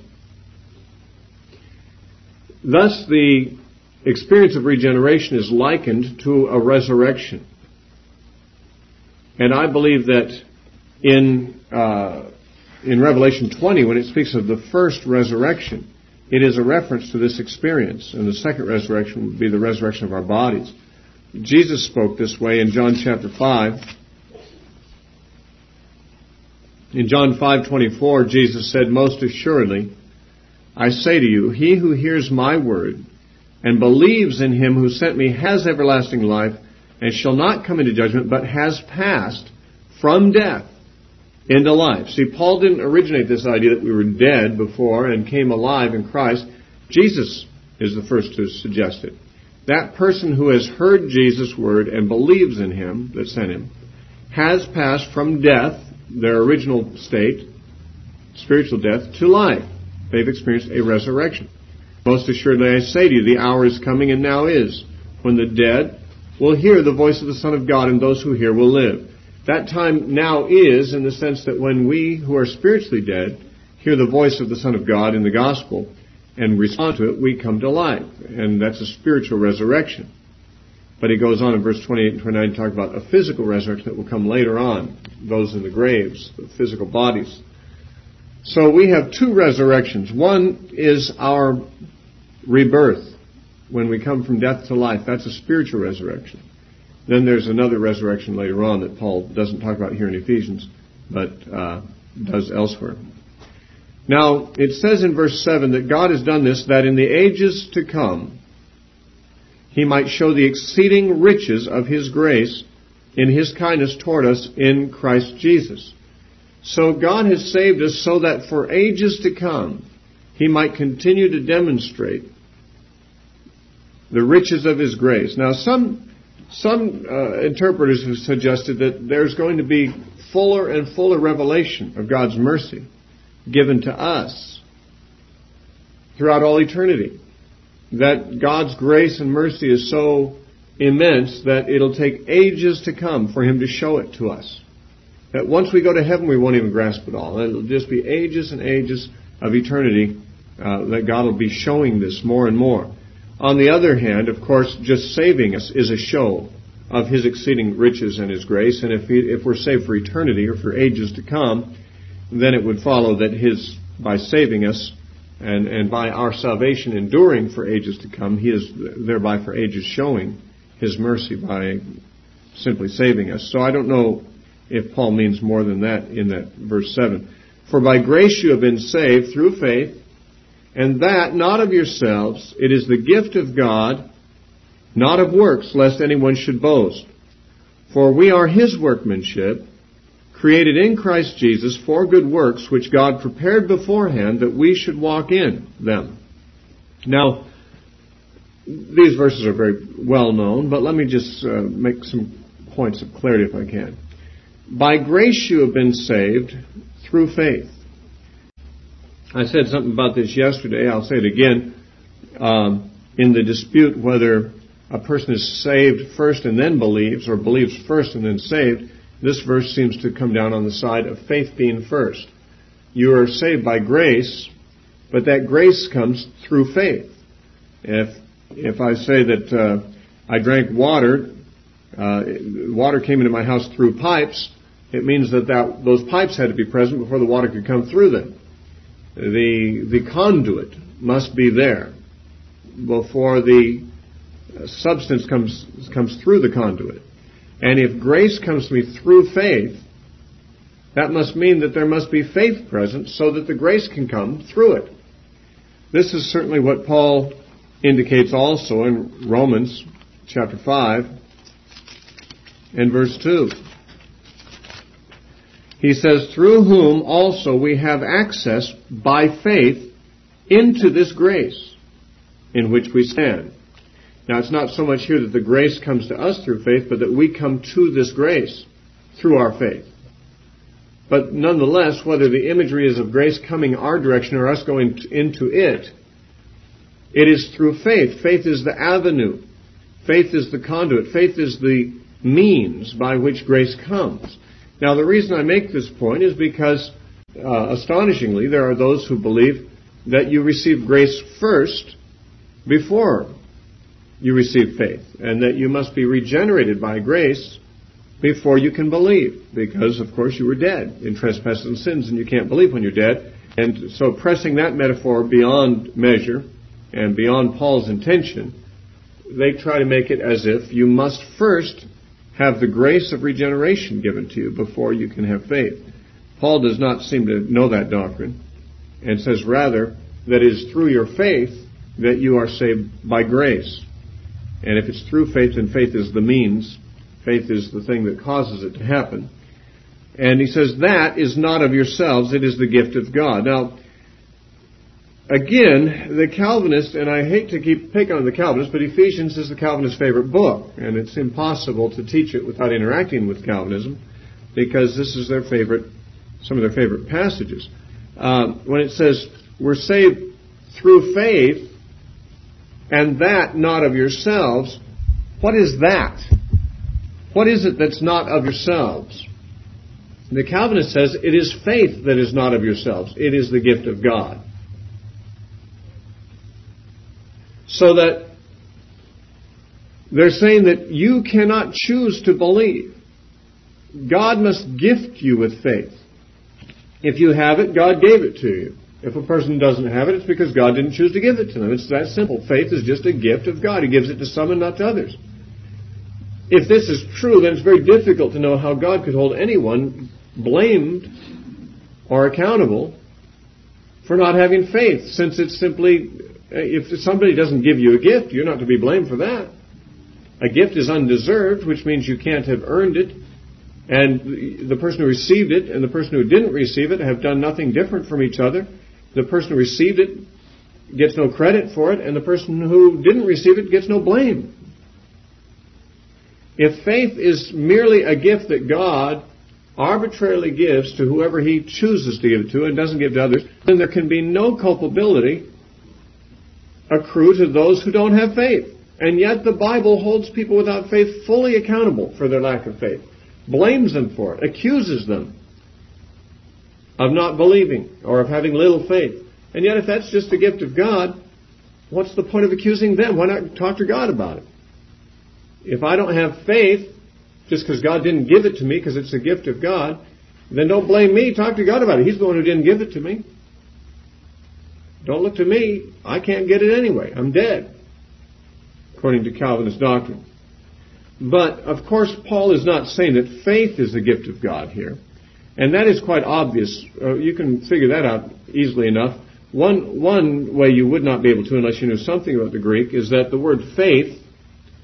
Thus, the experience of regeneration is likened to a resurrection. And I believe that in Revelation 20, when it speaks of the first resurrection, it is a reference to this experience. And the second resurrection would be the resurrection of our bodies. Jesus spoke this way in John chapter 5. In John 5:24, Jesus said, "Most assuredly, I say to you, he who hears my word and believes in Him who sent me has everlasting life and shall not come into judgment, but has passed from death into life." See, Paul didn't originate this idea that we were dead before and came alive in Christ. Jesus is the first to suggest it. That person who has heard Jesus' word and believes in Him that sent Him has passed from death, their original state, spiritual death, to life. They've experienced a resurrection. Most assuredly I say to you, the hour is coming and now is, when the dead will hear the voice of the Son of God, and those who hear will live. That time now is, in the sense that when we who are spiritually dead hear the voice of the Son of God in the gospel and respond to it, we come to life. And that's a spiritual resurrection. But he goes on in verse 28 and 29 to talk about a physical resurrection that will come later on, those in the graves, the physical bodies. So we have two resurrections. One is our rebirth, when we come from death to life. That's a spiritual resurrection. Then there's another resurrection later on that Paul doesn't talk about here in Ephesians, but does elsewhere. Now, it says in verse 7 that God has done this, that in the ages to come, He might show the exceeding riches of His grace in His kindness toward us in Christ Jesus. So God has saved us so that for ages to come, He might continue to demonstrate the riches of His grace. Now, some interpreters have suggested that there's going to be fuller and fuller revelation of God's mercy given to us throughout all eternity. That God's grace and mercy is so immense that it'll take ages to come for Him to show it to us. That once we go to heaven, we won't even grasp it all. It'll just be ages and ages of eternity that God will be showing this more and more. On the other hand, of course, just saving us is a show of His exceeding riches and His grace. And if we're saved for eternity or for ages to come, then it would follow that by saving us and by our salvation enduring for ages to come, He is thereby for ages showing His mercy by simply saving us. So I don't know if Paul means more than that in that verse 7. For by grace you have been saved through faith, and that not of yourselves, it is the gift of God, not of works, lest anyone should boast. For we are His workmanship, created in Christ Jesus for good works, which God prepared beforehand that we should walk in them. Now, these verses are very well known, but let me just make some points of clarity if I can. By grace you have been saved through faith. I said something about this yesterday. I'll say it again. In the dispute whether a person is saved first and then believes, or believes first and then saved, this verse seems to come down on the side of faith being first. You are saved by grace, but that grace comes through faith. If I say that I drank water, water came into my house through pipes, it means that those pipes had to be present before the water could come through them. The conduit must be there before the substance comes through the conduit. And if grace comes to me through faith, that must mean that there must be faith present so that the grace can come through it. This is certainly what Paul indicates also in Romans chapter 5 and verse 2. He says, through whom also we have access by faith into this grace in which we stand. Now, it's not so much here that the grace comes to us through faith, but that we come to this grace through our faith. But nonetheless, whether the imagery is of grace coming our direction or us going into it, it is through faith. Faith is the avenue. Faith is the conduit. Faith is the means by which grace comes. Now, the reason I make this point is because, astonishingly, there are those who believe that you receive grace first before you receive faith, and that you must be regenerated by grace before you can believe, because, of course, you were dead in trespasses and sins, and you can't believe when you're dead. And so pressing that metaphor beyond measure and beyond Paul's intention, they try to make it as if you must first have the grace of regeneration given to you before you can have faith. Paul does not seem to know that doctrine, and says rather that it is through your faith that you are saved by grace. And if it's through faith, then faith is the means. Faith is the thing that causes it to happen. And he says that is not of yourselves, it is the gift of God. Now, again, the Calvinists, and I hate to keep picking on the Calvinists, but Ephesians is the Calvinist favorite book, and it's impossible to teach it without interacting with Calvinism, because this is some of their favorite passages. When it says we're saved through faith, and that not of yourselves, what is that? What is it that's not of yourselves? The Calvinist says it is faith that is not of yourselves. It is the gift of God. So that they're saying that you cannot choose to believe. God must gift you with faith. If you have it, God gave it to you. If a person doesn't have it, it's because God didn't choose to give it to them. It's that simple. Faith is just a gift of God. He gives it to some and not to others. If this is true, then it's very difficult to know how God could hold anyone blamed or accountable for not having faith, since it's simply, if somebody doesn't give you a gift, you're not to be blamed for that. A gift is undeserved, which means you can't have earned it, and the person who received it and the person who didn't receive it have done nothing different from each other. The person who received it gets no credit for it, and the person who didn't receive it gets no blame. If faith is merely a gift that God arbitrarily gives to whoever He chooses to give it to and doesn't give to others, then there can be no culpability accrue to those who don't have faith. And yet the Bible holds people without faith fully accountable for their lack of faith, blames them for it, accuses them of not believing or of having little faith. And yet if that's just a gift of God, what's the point of accusing them? Why not talk to God about it? If I don't have faith, just because God didn't give it to me because it's a gift of God, then don't blame me. Talk to God about it. He's the one who didn't give it to me. Don't look to me. I can't get it anyway. I'm dead, according to Calvinist doctrine. But, of course, Paul is not saying that faith is a gift of God here. And that is quite obvious. You can figure that out easily enough. One way you would not be able to, unless you knew something about the Greek, is that the word faith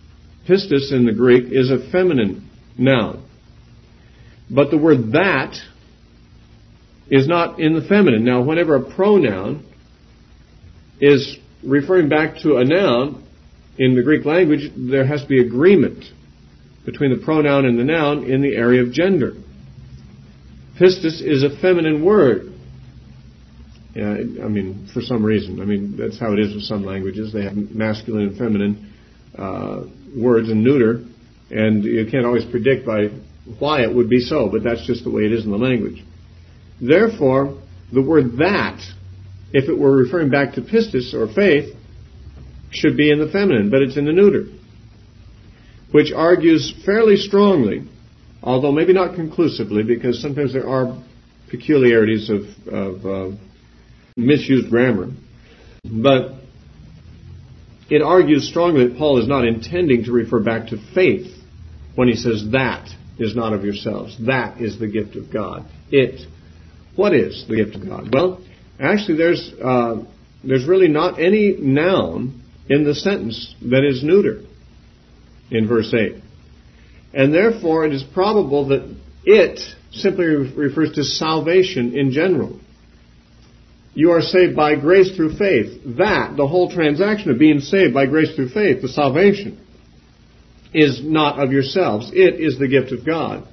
Pistis in the Greek is a feminine noun. But the word that is not in the feminine. Now, whenever a pronoun is referring back to a noun in the Greek language, there has to be agreement between the pronoun and the noun in the area of gender. Pistis is a feminine word. Yeah, for some reason. That's how it is with some languages. They have masculine and feminine words and neuter, and you can't always predict by why it would be so, but that's just the way it is in the language. Therefore, the word that, if it were referring back to pistis or faith, should be in the feminine, but it's in the neuter, which argues fairly strongly, although maybe not conclusively, because sometimes there are peculiarities of misused grammar. But it argues strongly that Paul is not intending to refer back to faith when he says that is not of yourselves. That is the gift of God. What is the gift of God? Well, actually there's really not any noun in the sentence that is neuter in verse 8. And therefore it is probable that it simply refers to salvation in general. You are saved by grace through faith. That, the whole transaction of being saved by grace through faith, the salvation, is not of yourselves. It is the gift of God.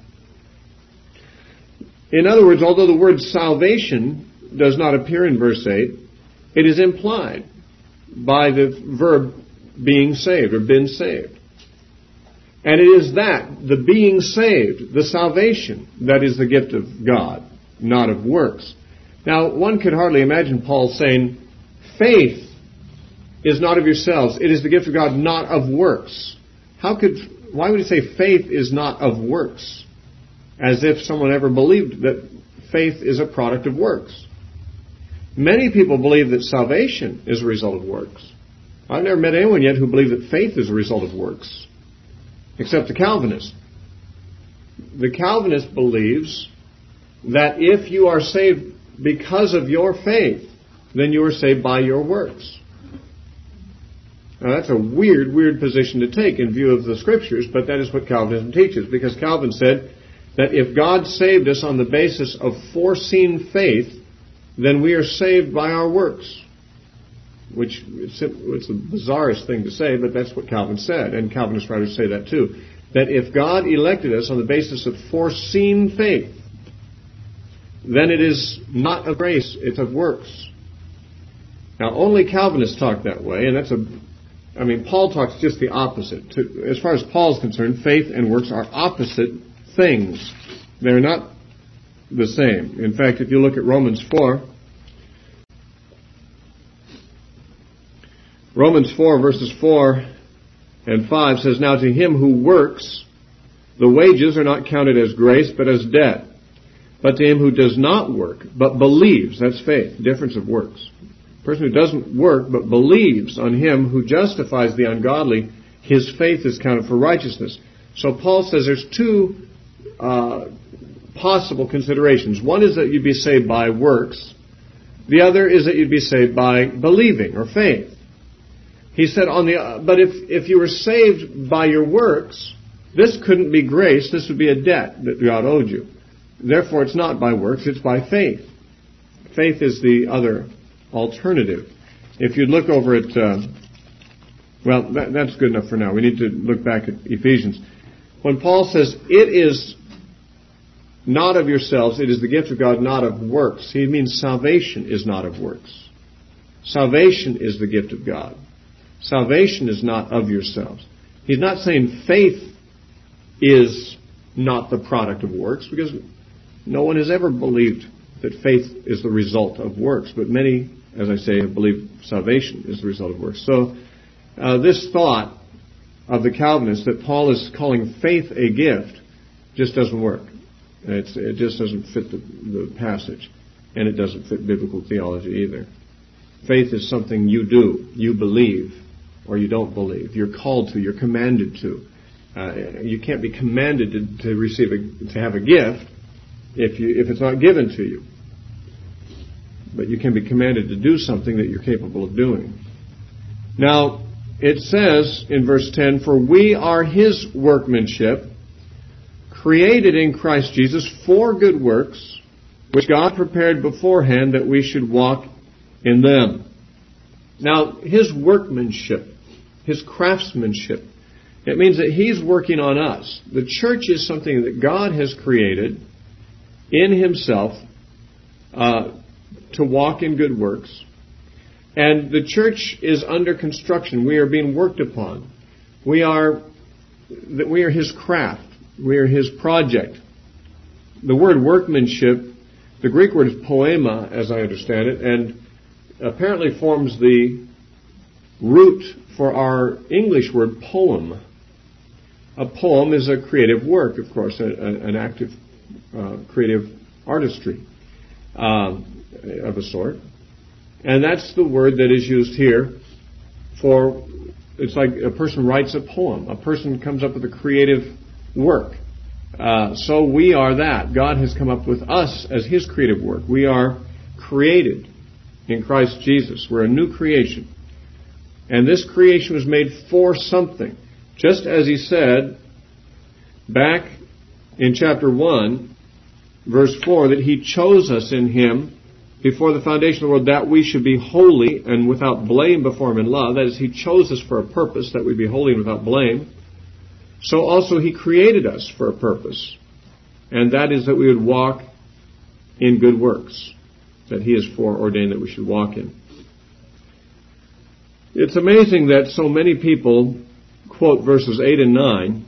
In other words, although the word salvation does not appear in verse 8, it is implied by the verb being saved or been saved. And it is that, the being saved, the salvation, that is the gift of God, not of works. Now, one could hardly imagine Paul saying, faith is not of yourselves. It is the gift of God, not of works. Why would he say faith is not of works? As if someone ever believed that faith is a product of works. Many people believe that salvation is a result of works. I've never met anyone yet who believes that faith is a result of works, except the Calvinist. The Calvinist believes that if you are saved because of your faith, then you are saved by your works. Now that's a weird position to take in view of the Scriptures, but that is what Calvinism teaches, because Calvin said that if God saved us on the basis of foreseen faith, then we are saved by our works. Which it's the bizarrest thing to say, but that's what Calvin said, and Calvinist writers say that too. That if God elected us on the basis of foreseen faith, then it is not of grace, it's of works. Now, only Calvinists talk that way, and Paul talks just the opposite. As far as Paul is concerned, faith and works are opposite things. They're not the same. In fact, if you look at Romans 4 verses 4 and 5 says, "Now to him who works, the wages are not counted as grace, but as debt. But to him who does not work, but believes," that's faith, difference of works. A person who doesn't work, but believes on him who justifies the ungodly, his faith is counted for righteousness. So Paul says there's two possible considerations. One is that you'd be saved by works. The other is that you'd be saved by believing or faith. He said, but if you were saved by your works, this couldn't be grace, this would be a debt that God owed you. Therefore, it's not by works, it's by faith. Faith is the other alternative. If you look over at, that's good enough for now. We need to look back at Ephesians. When Paul says, it is not of yourselves, it is the gift of God, not of works, he means salvation is not of works. Salvation is the gift of God. Salvation is not of yourselves. He's not saying faith is not the product of works, because no one has ever believed that faith is the result of works, but many, as I say, have believed salvation is the result of works. So this thought of the Calvinists that Paul is calling faith a gift just doesn't work. It just doesn't fit the passage, and it doesn't fit biblical theology either. Faith is something you do. You believe, or you don't believe. You're called to. You're commanded to. You can't be commanded to have a gift if it's not given to you. But you can be commanded to do something that you're capable of doing. Now, it says in verse 10, "For we are His workmanship, created in Christ Jesus for good works, which God prepared beforehand that we should walk in them." Now, His workmanship, His craftsmanship, it means that He's working on us. The church is something that God has created in Himself to walk in good works. And the church is under construction. We are being worked upon. We are His craft. We are His project. The word workmanship, the Greek word is poema, as I understand it, and apparently forms the root for our English word poem. A poem is a creative work, of course, an active creative artistry of a sort. And that's the word that is used here for, it's like a person writes a poem. A person comes up with a creative work. So we are that. God has come up with us as His creative work. We are created in Christ Jesus. We're a new creation. And this creation was made for something. Just as He said back in chapter 1, verse 4, that He chose us in Him before the foundation of the world, that we should be holy and without blame before Him in love. That is, He chose us for a purpose, that we be holy and without blame. So also He created us for a purpose, and that is that we would walk in good works, that He has foreordained that we should walk in. It's amazing that so many people quote verses 8 and 9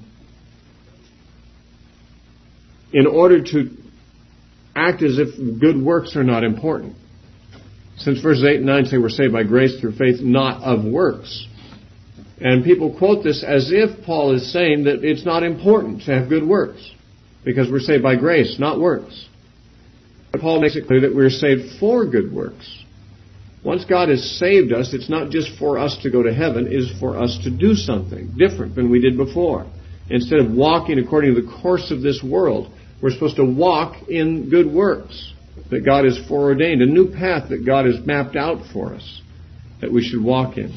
in order to act as if good works are not important. Since verses 8 and 9 say we're saved by grace through faith, not of works. And people quote this as if Paul is saying that it's not important to have good works, because we're saved by grace, not works. But Paul makes it clear that we're saved for good works. Once God has saved us, it's not just for us to go to heaven, it is for us to do something different than we did before. Instead of walking according to the course of this world, we're supposed to walk in good works that God has foreordained, a new path that God has mapped out for us that we should walk in.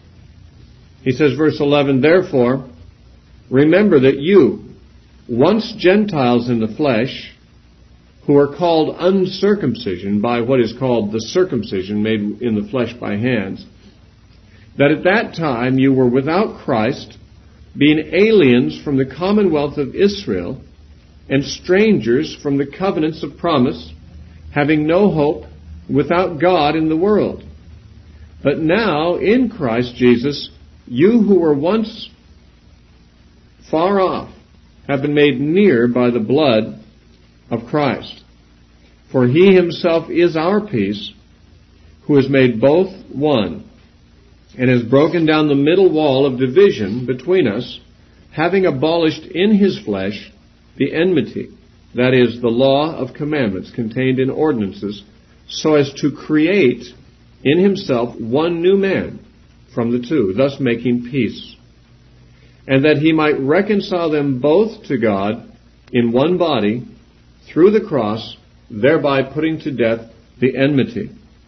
He says, verse 11, "Therefore, remember that you, once Gentiles in the flesh, who are called uncircumcision by what is called the circumcision made in the flesh by hands, that at that time you were without Christ, being aliens from the commonwealth of Israel, and strangers from the covenants of promise, having no hope, without God in the world. But now, in Christ Jesus, you who were once far off have been made near by the blood of Christ. For He Himself is our peace, who has made both one, and has broken down the middle wall of division between us, having abolished in His flesh the enmity, that is, the law of commandments contained in ordinances, so as to create in Himself one new man from the two, thus making peace, and that He might reconcile them both to God in one body through the cross, thereby putting to death the enmity.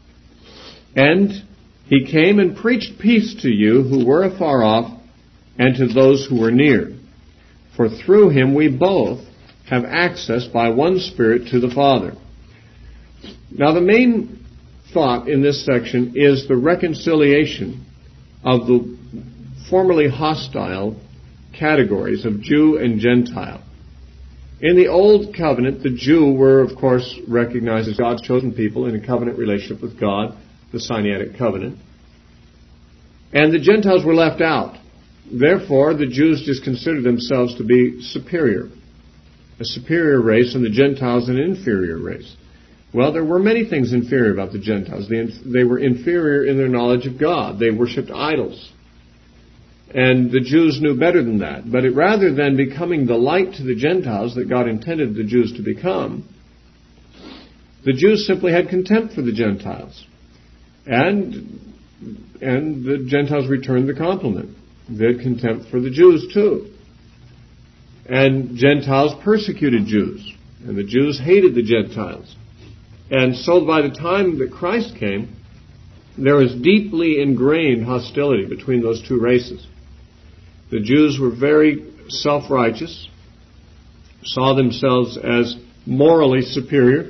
And He came and preached peace to you who were afar off, and to those who were near. For through Him we both have access by one Spirit to the Father." Now the main thought in this section is the reconciliation of the formerly hostile categories of Jew and Gentile. In the Old Covenant, the Jew were, of course, recognized as God's chosen people in a covenant relationship with God, the Sinaitic covenant. And the Gentiles were left out. Therefore, the Jews just considered themselves to be superior, a superior race, and the Gentiles an inferior race. Well, there were many things inferior about the Gentiles. They were inferior in their knowledge of God. They worshipped idols. And the Jews knew better than that. But rather than becoming the light to the Gentiles that God intended the Jews to become, the Jews simply had contempt for the Gentiles. And the Gentiles returned the compliment. They had contempt for the Jews too. And Gentiles persecuted Jews. And the Jews hated the Gentiles. And so by the time that Christ came, there was deeply ingrained hostility between those two races. The Jews were very self-righteous, saw themselves as morally superior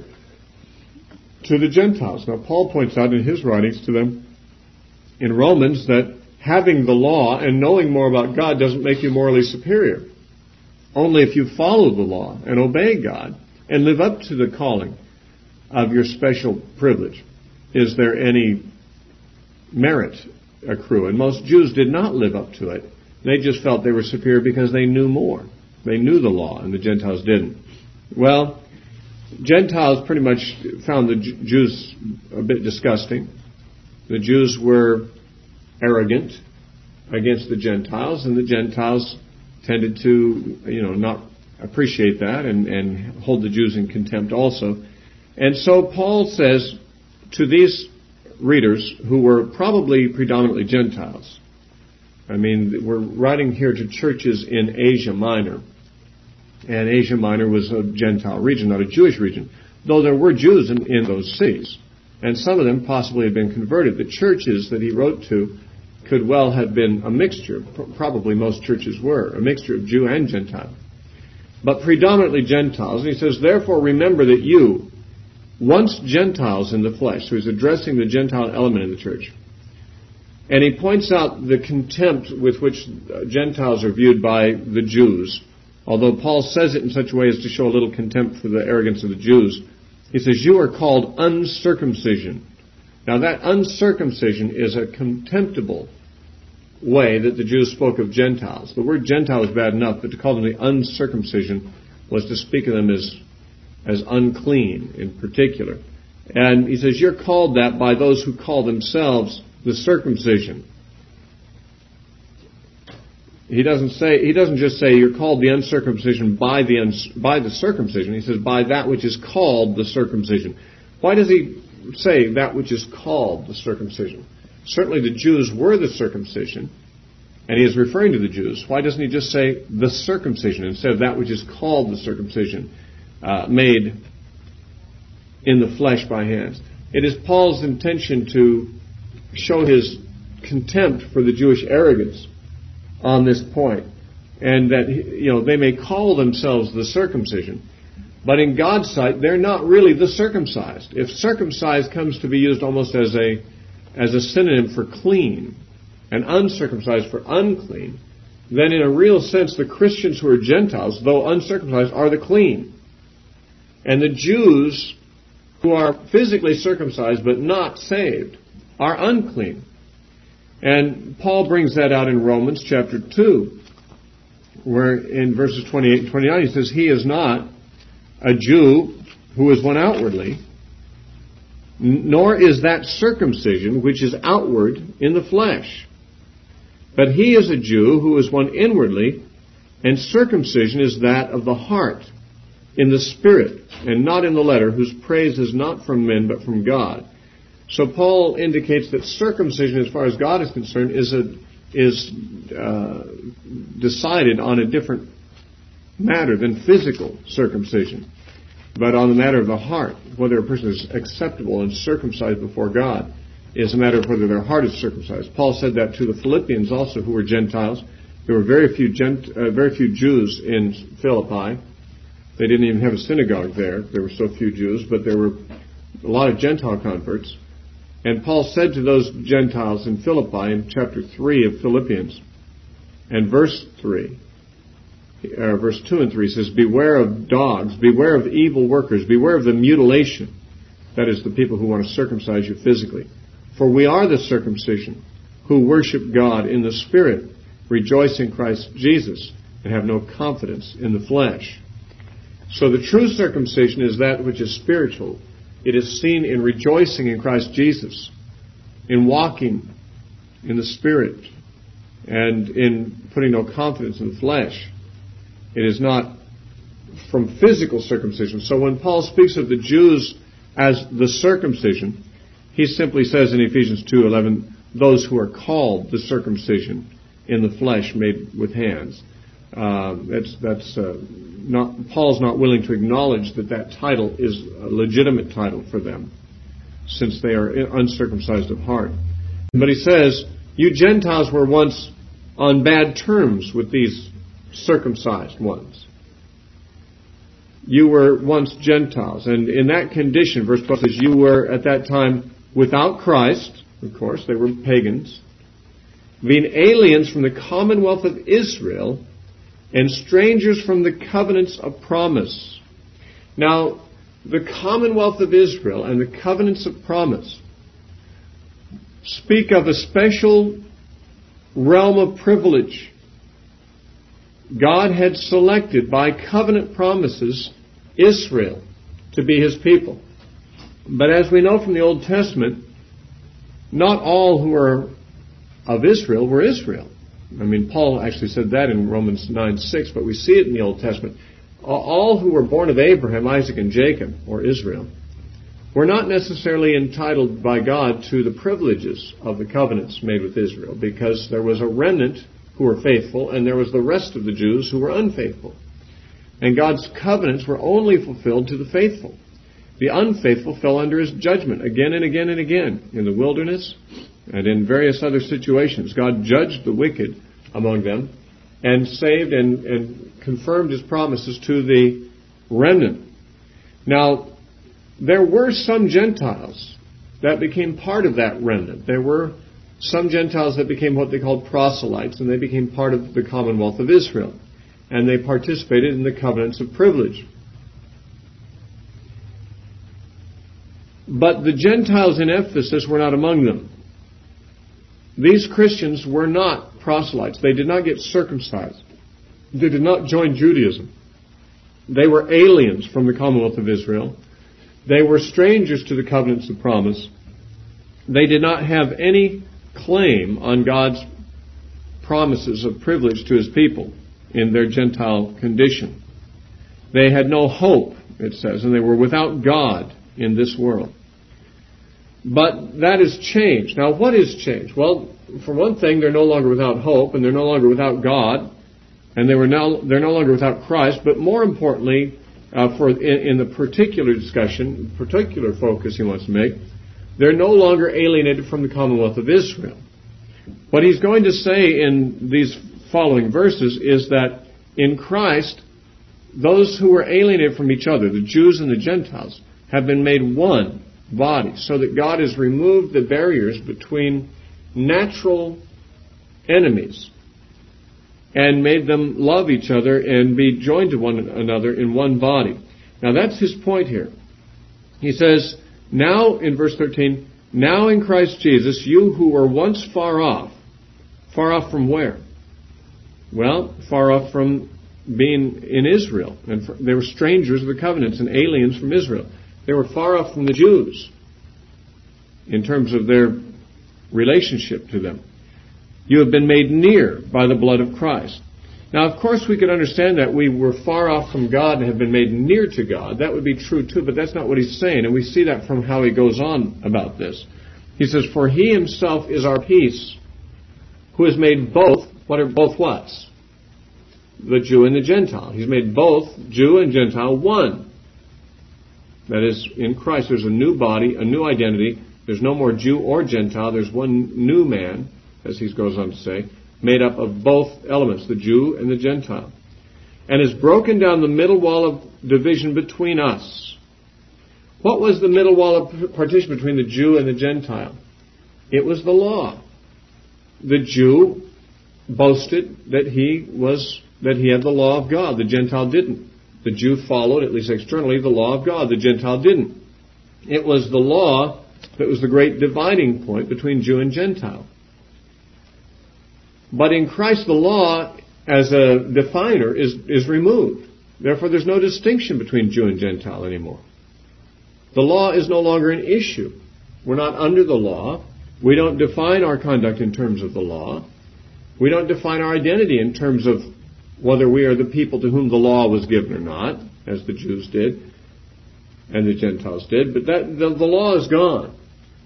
to the Gentiles. Now, Paul points out in his writings to them in Romans that having the law and knowing more about God doesn't make you morally superior. Only if you follow the law and obey God and live up to the calling of your special privilege is there any merit accrue. And most Jews did not live up to it. They just felt they were superior because they knew more. They knew the law, and the Gentiles didn't. Well, Gentiles pretty much found the Jews a bit disgusting. The Jews were arrogant against the Gentiles, and the Gentiles tended to, not appreciate that and hold the Jews in contempt also. And so Paul says to these readers, who were probably predominantly Gentiles, we're writing here to churches in Asia Minor, and Asia Minor was a Gentile region, not a Jewish region, though there were Jews in those cities, and some of them possibly had been converted. The churches that he wrote to could well have been a mixture, probably most churches were, a mixture of Jew and Gentile, but predominantly Gentiles. And he says, therefore remember that you, once Gentiles in the flesh, so he's addressing the Gentile element in the church, and he points out the contempt with which Gentiles are viewed by the Jews. Although Paul says it in such a way as to show a little contempt for the arrogance of the Jews, he says, you are called uncircumcision. Now that uncircumcision is a contemptible way that the Jews spoke of Gentiles. The word Gentile is bad enough, but to call them the uncircumcision was to speak of them as unclean in particular. And he says, you're called that by those who call themselves the circumcision. He doesn't just say you're called the uncircumcision by the circumcision. He says by that which is called the circumcision. Why does he say that which is called the circumcision? Certainly the Jews were the circumcision, and he is referring to the Jews. Why doesn't he just say the circumcision instead of that which is called the circumcision, made in the flesh by hands? It is Paul's intention to show his contempt for the Jewish arrogance on this point, and that they may call themselves the circumcision, but in God's sight they're not really the circumcised. If circumcised comes to be used almost as a synonym for clean, and uncircumcised for unclean, then in a real sense the Christians who are Gentiles, though uncircumcised, are the clean, and the Jews who are physically circumcised but not saved are unclean. And Paul brings that out in Romans chapter 2, where in verses 28 and 29 he says, he is not a Jew who is one outwardly, nor is that circumcision which is outward in the flesh. But he is a Jew who is one inwardly, and circumcision is that of the heart, in the spirit, and not in the letter, whose praise is not from men but from God. So Paul indicates that circumcision, as far as God is concerned, is decided on a different matter than physical circumcision, but on the matter of the heart. Whether a person is acceptable and circumcised before God is a matter of whether their heart is circumcised. Paul said that to the Philippians also, who were Gentiles. There were very few Jews in Philippi. They didn't even have a synagogue there. There were so few Jews, but there were a lot of Gentile converts. And Paul said to those Gentiles in Philippi in chapter 3 of Philippians, and verse 2 and 3 says, beware of dogs, beware of evil workers, beware of the mutilation. That is, the people who want to circumcise you physically. For we are the circumcision, who worship God in the Spirit, rejoice in Christ Jesus, and have no confidence in the flesh. So the true circumcision is that which is spiritual. It is seen in rejoicing in Christ Jesus, in walking in the Spirit, and in putting no confidence in the flesh. It is not from physical circumcision. So when Paul speaks of the Jews as the circumcision, he simply says in Ephesians 2:11, those who are called the circumcision in the flesh made with hands. Paul's not willing to acknowledge that title is a legitimate title for them. since they are uncircumcised of heart. But he says, you Gentiles were once on bad terms with these circumcised ones. You were once Gentiles, and in that condition, verse 12 says, you were at that time without Christ. Of course, they were pagans, being aliens from the commonwealth of Israel and strangers from the covenants of promise. Now, the commonwealth of Israel and the covenants of promise speak of a special realm of privilege. God had selected by covenant promises Israel to be His people. But as we know from the Old Testament, not all who are of Israel were Israel. I mean, Paul actually said that in Romans 9:6, but we see it in the Old Testament. All who were born of Abraham, Isaac, and Jacob, or Israel, were not necessarily entitled by God to the privileges of the covenants made with Israel, because there was a remnant who were faithful, and there was the rest of the Jews who were unfaithful. And God's covenants were only fulfilled to the faithful. The unfaithful fell under His judgment again and again and again in the wilderness and in various other situations. God judged the wicked among them and saved and confirmed His promises to the remnant. Now, there were some Gentiles that became part of that remnant. There were some Gentiles that became what they called proselytes, and they became part of the commonwealth of Israel. And they participated in the covenants of privilege. But the Gentiles in Ephesus were not among them. These Christians were not proselytes. They did not get circumcised. They did not join Judaism. They were aliens from the commonwealth of Israel. They were strangers to the covenants of promise. They did not have any claim on God's promises of privilege to His people in their Gentile condition. They had no hope, it says, and they were without God in this world. But that has changed. Now, what has changed? Well, for one thing, they're no longer without hope, and they're no longer without God, and they're no longer without Christ. But more importantly, in the particular discussion, particular focus he wants to make, they're no longer alienated from the commonwealth of Israel. What he's going to say in these following verses is that in Christ, those who were alienated from each other, the Jews and the Gentiles, have been made one body, so that God has removed the barriers between natural enemies and made them love each other and be joined to one another in one body. Now that's his point here. He says, now in verse 13, now in Christ Jesus, you who were once far off from where? Well, far off from being in Israel. And they were strangers of the covenants and aliens from Israel. They were far off from the Jews in terms of their relationship to them. You have been made near by the blood of Christ. Now, of course, we could understand that we were far off from God and have been made near to God. That would be true, too, but that's not what he's saying. And we see that from how he goes on about this. He says, for he himself is our peace, who has made both, what are both whats? The Jew and the Gentile. He's made both Jew and Gentile one. That is, in Christ there's a new body, a new identity. There's no more Jew or Gentile. There's one new man, as he goes on to say, made up of both elements, the Jew and the Gentile, and has broken down the middle wall of division between us. What was the middle wall of partition between the Jew and the Gentile? It was the law. The Jew boasted that he had the law of God. The Gentile didn't. The Jew followed, at least externally, the law of God. The Gentile didn't. It was the law that was the great dividing point between Jew and Gentile. But in Christ, the law as a definer is removed. Therefore, there's no distinction between Jew and Gentile anymore. The law is no longer an issue. We're not under the law. We don't define our conduct in terms of the law. We don't define our identity in terms of whether we are the people to whom the law was given or not, as the Jews did and the Gentiles did. But the law is gone.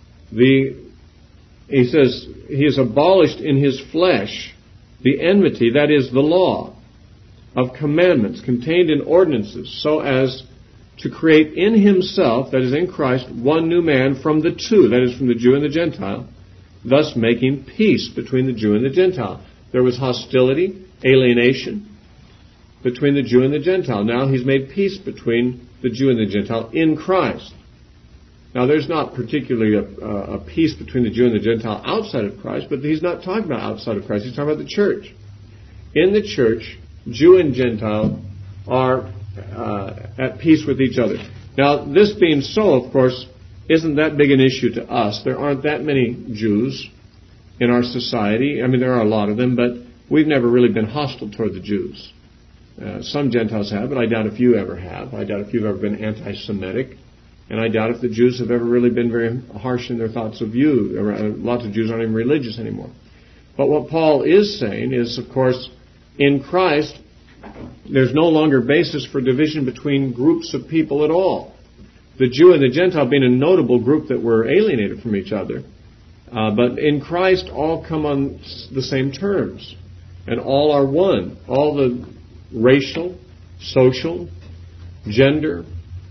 He says, he has abolished in his flesh the enmity, that is, the law of commandments contained in ordinances, so as to create in himself, that is in Christ, one new man from the two, that is from the Jew and the Gentile, thus making peace between the Jew and the Gentile. There was hostility, alienation between the Jew and the Gentile. Now he's made peace between the Jew and the Gentile in Christ. Now there's not particularly a peace between the Jew and the Gentile outside of Christ, but he's not talking about outside of Christ. He's talking about the church. In the church, Jew and Gentile are at peace with each other. Now, this being so, of course, isn't that big an issue to us. There aren't that many Jews in our society. I mean, there are a lot of them, but we've never really been hostile toward the Jews. Some Gentiles have, but I doubt if you ever have. I doubt if you've ever been anti-Semitic. And I doubt if the Jews have ever really been very harsh in their thoughts of you. Lots of Jews aren't even religious anymore. But what Paul is saying is, of course, in Christ, there's no longer basis for division between groups of people at all. The Jew and the Gentile being a notable group that were alienated from each other. But in Christ, all come on the same terms. And all are one. All the racial, social, gender,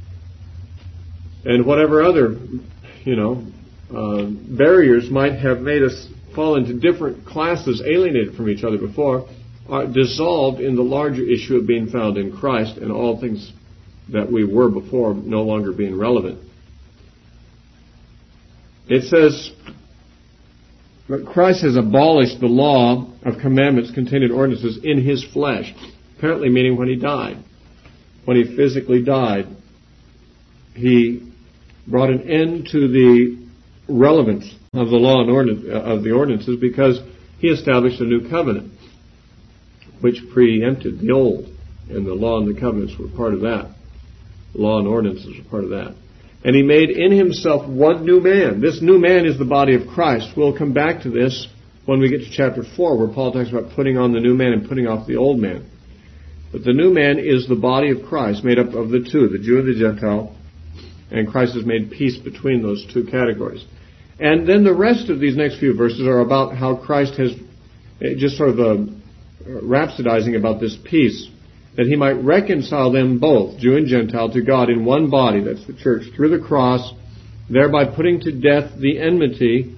and whatever other, barriers might have made us fall into different classes alienated from each other before, are dissolved in the larger issue of being found in Christ and all things that we were before no longer being relevant. It says that Christ has abolished the law of commandments contained in ordinances in his flesh, apparently meaning when he died. When he physically died, he brought an end to the relevance of the law and of the ordinances because he established a new covenant which preempted the old, and the law and the covenants were part of that. The law and ordinances were part of that. And he made in himself one new man. This new man is the body of Christ. We'll come back to this when we get to chapter 4, where Paul talks about putting on the new man and putting off the old man. But the new man is the body of Christ, made up of the two, the Jew and the Gentile, and Christ has made peace between those two categories. And then the rest of these next few verses are about how Christ has just sort of rhapsodizing about this peace, that he might reconcile them both, Jew and Gentile, to God in one body, that's the church, through the cross, thereby putting to death the enmity.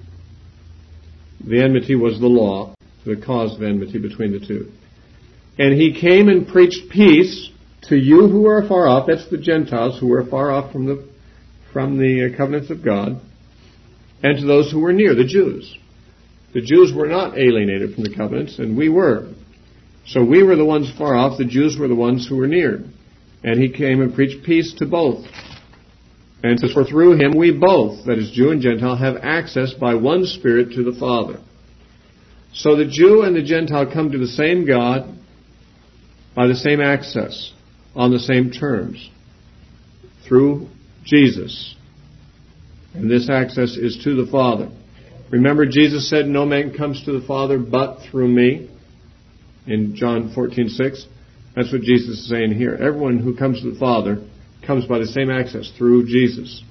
The enmity was the law, the cause of enmity between the two. And he came and preached peace to you who are far off, that's the Gentiles who were far off from the covenants of God, and to those who were near, the Jews. The Jews were not alienated from the covenants, and we were. So we were the ones far off, the Jews were the ones who were near. And he came and preached peace to both. And says, for through him we both, that is Jew and Gentile, have access by one Spirit to the Father. So the Jew and the Gentile come to the same God by the same access, on the same terms, through Jesus. And this access is to the Father. Remember, Jesus said, no man comes to the Father but through me, in John 14:6. That's what Jesus is saying here. Everyone who comes to the Father comes by the same access, through Jesus.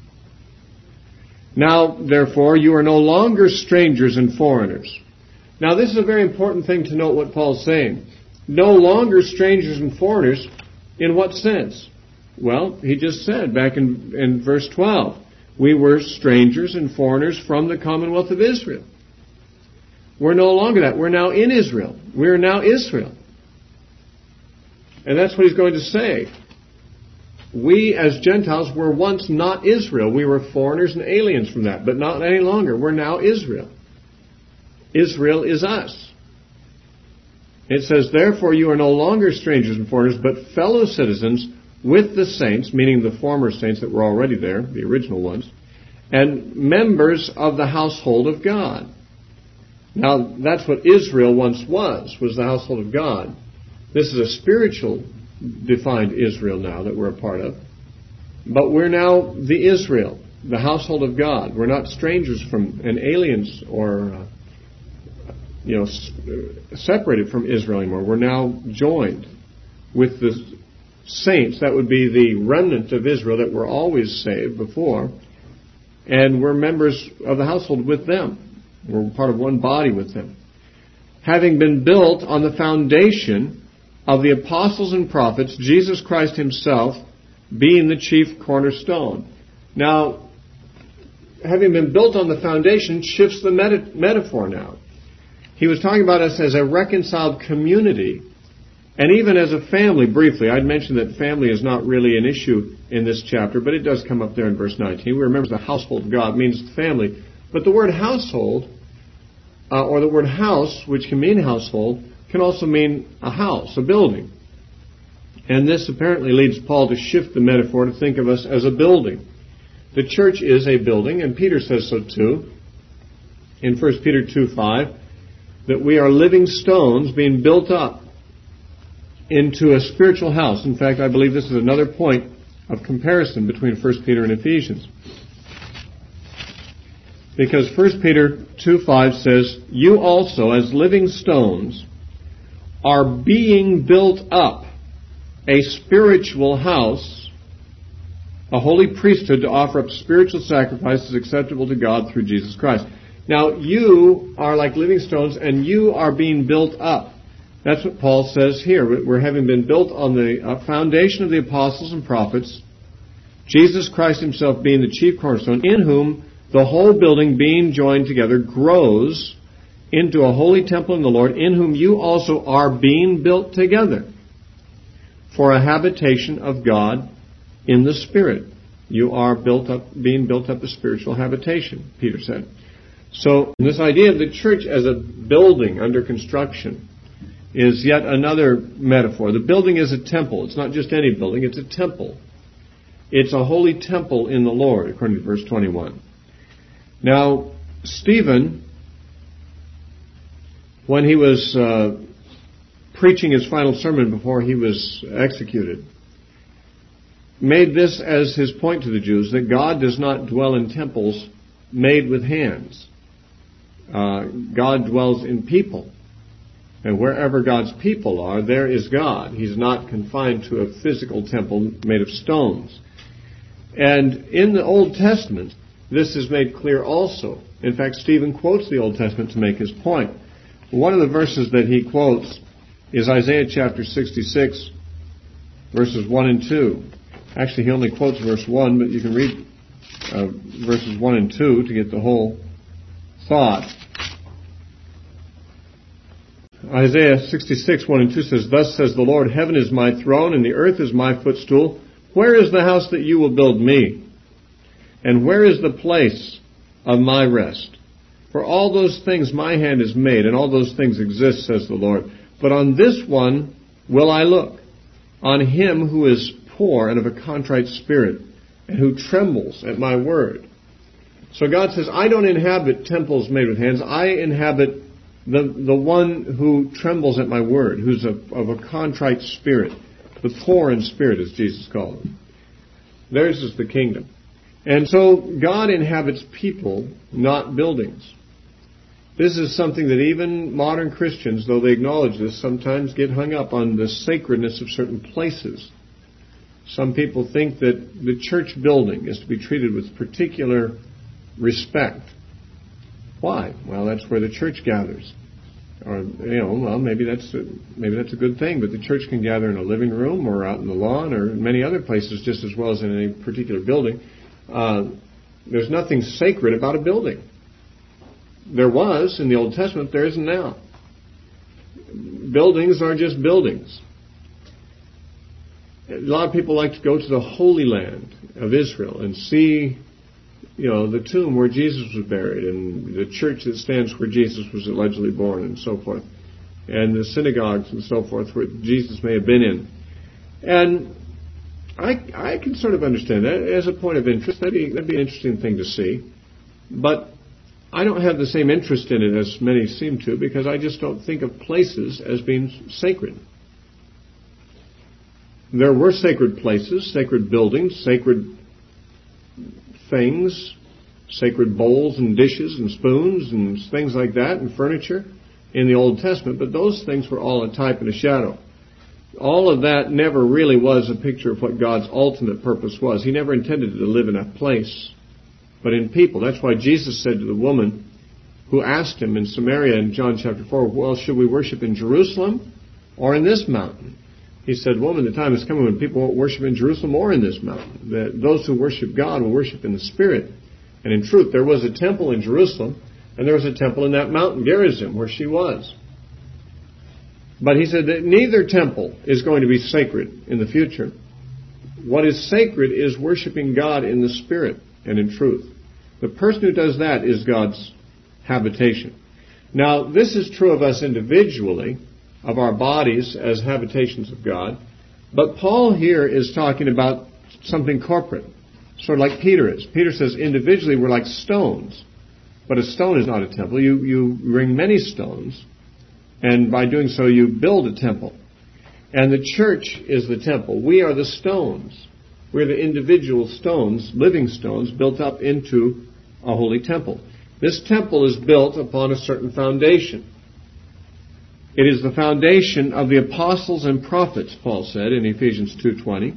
Now, therefore, you are no longer strangers and foreigners. Now, this is a very important thing to note what Paul's saying. No longer strangers and foreigners, in what sense? Well, he just said back in verse 12, we were strangers and foreigners from the commonwealth of Israel. We're no longer that. We're now in Israel. We're now Israel. And that's what he's going to say. We as Gentiles were once not Israel. We were foreigners and aliens from that, but not any longer. We're now Israel. Israel is us. It says, therefore you are no longer strangers and foreigners, but fellow citizens with the saints, meaning the former saints that were already there, the original ones, and members of the household of God. Now, that's what Israel once was the household of God. This is a spiritual defined Israel now that we're a part of. But we're now the Israel, the household of God. We're not strangers from and aliens or separated from Israel anymore. We're now joined with the saints. That would be the remnant of Israel that were always saved before. And we're members of the household with them. We're part of one body with them. Having been built on the foundation of the apostles and prophets, Jesus Christ himself being the chief cornerstone. Now, having been built on the foundation shifts the metaphor now. He was talking about us as a reconciled community, and even as a family, briefly. I'd mentioned that family is not really an issue in this chapter, but it does come up there in verse 19. We remember the household of God means family. But the word household, or the word house, which can mean household, can also mean a house, a building. And this apparently leads Paul to shift the metaphor to think of us as a building. The church is a building, and Peter says so too, in 1 Peter 2:5, that we are living stones being built up into a spiritual house. In fact, I believe this is another point of comparison between 1 Peter and Ephesians. Because 1 Peter 2:5 says, "You also, as living stones, are being built up a spiritual house, a holy priesthood to offer up spiritual sacrifices acceptable to God through Jesus Christ." Now, you are like living stones, and you are being built up. That's what Paul says here. We're having been built on the foundation of the apostles and prophets, Jesus Christ himself being the chief cornerstone, in whom the whole building being joined together grows into a holy temple in the Lord, in whom you also are being built together for a habitation of God in the Spirit. You are being built up a spiritual habitation, Peter said. So this idea of the church as a building under construction is yet another metaphor. The building is a temple. It's not just any building, it's a temple. It's a holy temple in the Lord, according to verse 21. Now, Stephen, when he was preaching his final sermon before he was executed, made this as his point to the Jews, that God does not dwell in temples made with hands. God dwells in people. And wherever God's people are, there is God. He's not confined to a physical temple made of stones. And in the Old Testament, this is made clear also. In fact, Stephen quotes the Old Testament to make his point. One of the verses that he quotes is Isaiah chapter 66, verses 1 and 2. Actually, he only quotes verse 1, but you can read verses 1 and 2 to get the whole thought. Isaiah 66, 1 and 2 says, "Thus says the Lord, heaven is my throne, and the earth is my footstool. Where is the house that you will build me? And where is the place of my rest? For all those things my hand has made, and all those things exist, says the Lord. But on this one will I look, on him who is poor and of a contrite spirit, and who trembles at my word." So God says, I don't inhabit temples made with hands. I inhabit the one who trembles at my word, who's of a contrite spirit, the poor in spirit, as Jesus called them. Theirs is the kingdom. And so God inhabits people, not buildings. This is something that even modern Christians, though they acknowledge this, sometimes get hung up on the sacredness of certain places. Some people think that the church building is to be treated with particular respect. Why? Well, that's where the church gathers. Or, maybe that's a good thing, but the church can gather in a living room or out in the lawn or in many other places just as well as in any particular building. There's nothing sacred about a building. There was in the Old Testament, there isn't now. Buildings are just buildings. A lot of people like to go to the Holy Land of Israel and see, the tomb where Jesus was buried and the church that stands where Jesus was allegedly born and so forth, and the synagogues and so forth where Jesus may have been in. And I can sort of understand that as a point of interest. That'd be an interesting thing to see. But I don't have the same interest in it as many seem to, because I just don't think of places as being sacred. There were sacred places, sacred buildings, sacred things, sacred bowls and dishes and spoons and things like that, and furniture in the Old Testament, but those things were all a type and a shadow. All of that never really was a picture of what God's ultimate purpose was. He never intended to live in a place, but in people. That's why Jesus said to the woman who asked him in Samaria in John chapter 4, well, should we worship in Jerusalem or in this mountain? He said, "Woman, the time is coming when people won't worship in Jerusalem or in this mountain. That those who worship God will worship in the Spirit and in truth." There was a temple in Jerusalem, and there was a temple in that mountain, Gerizim, where she was. But he said that neither temple is going to be sacred in the future. What is sacred is worshiping God in the Spirit and in truth. The person who does that is God's habitation. Now, this is true of us individually, of our bodies as habitations of God. But Paul here is talking about something corporate, sort of like Peter is. Peter says individually we're like stones. But a stone is not a temple. You bring many stones, and by doing so you build a temple. And the church is the temple. We are the stones. We're the individual stones, living stones, built up into a holy temple. This temple is built upon a certain foundation. It is the foundation of the apostles and prophets, Paul said in Ephesians 2:20.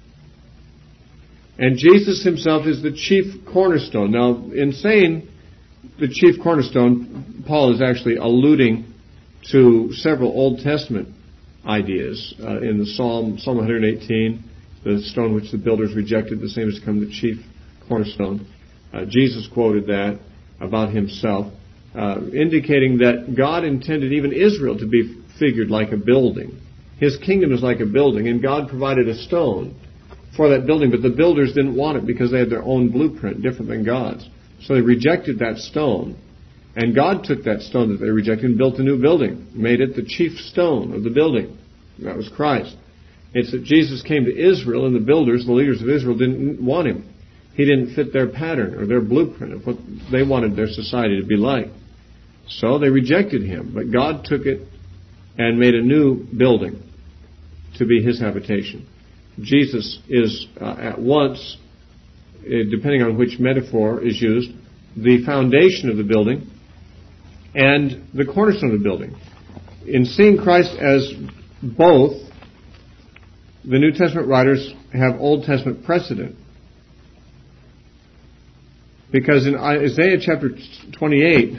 And Jesus himself is the chief cornerstone. Now, in saying the chief cornerstone, Paul is actually alluding to several Old Testament ideas. In the Psalm 118, the stone which the builders rejected, the same has become the chief cornerstone. Jesus quoted that about himself, indicating that God intended even Israel to be figured like a building. His kingdom is like a building, and God provided a stone for that building, but the builders didn't want it because they had their own blueprint, different than God's. So they rejected that stone, and God took that stone that they rejected and built a new building, made it the chief stone of the building. That was Christ. It's that Jesus came to Israel, and the builders, the leaders of Israel, didn't want him. He didn't fit their pattern or their blueprint of what they wanted their society to be like. So they rejected him, but God took it and made a new building to be his habitation. Jesus is at once, depending on which metaphor is used, the foundation of the building and the cornerstone of the building. In seeing Christ as both, the New Testament writers have Old Testament precedent. Because in Isaiah chapter 28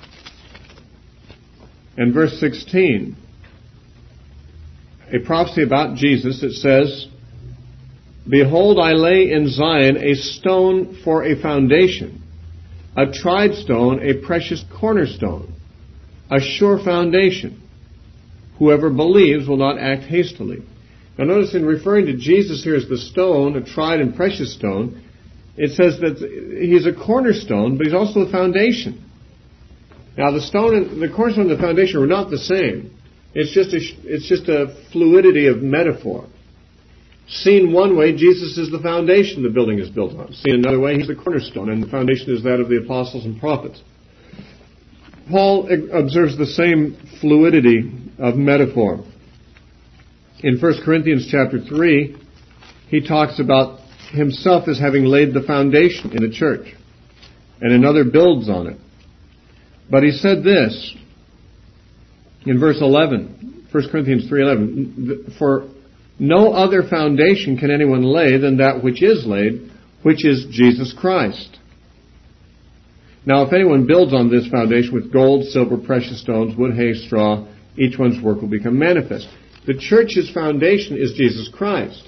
and verse 16, a prophecy about Jesus, it says, "Behold, I lay in Zion a stone for a foundation, a tried stone, a precious cornerstone, a sure foundation. Whoever believes will not act hastily." Now notice in referring to Jesus here as the stone, a tried and precious stone, it says that he's a cornerstone, but he's also a foundation. Now the stone and the cornerstone and the foundation are not the same. It's just a fluidity of metaphor. Seen one way, Jesus is the foundation the building is built on. Seen another way, he's the cornerstone, and the foundation is that of the apostles and prophets. Paul observes the same fluidity of metaphor. In 1 Corinthians chapter 3, he talks about himself as having laid the foundation in the church, and another builds on it. But he said this in verse 11, 1 Corinthians 3:11, "For no other foundation can anyone lay than that which is laid, which is Jesus Christ. Now if anyone builds on this foundation with gold, silver, precious stones, wood, hay, straw, each one's work will become manifest." The church's foundation is Jesus Christ.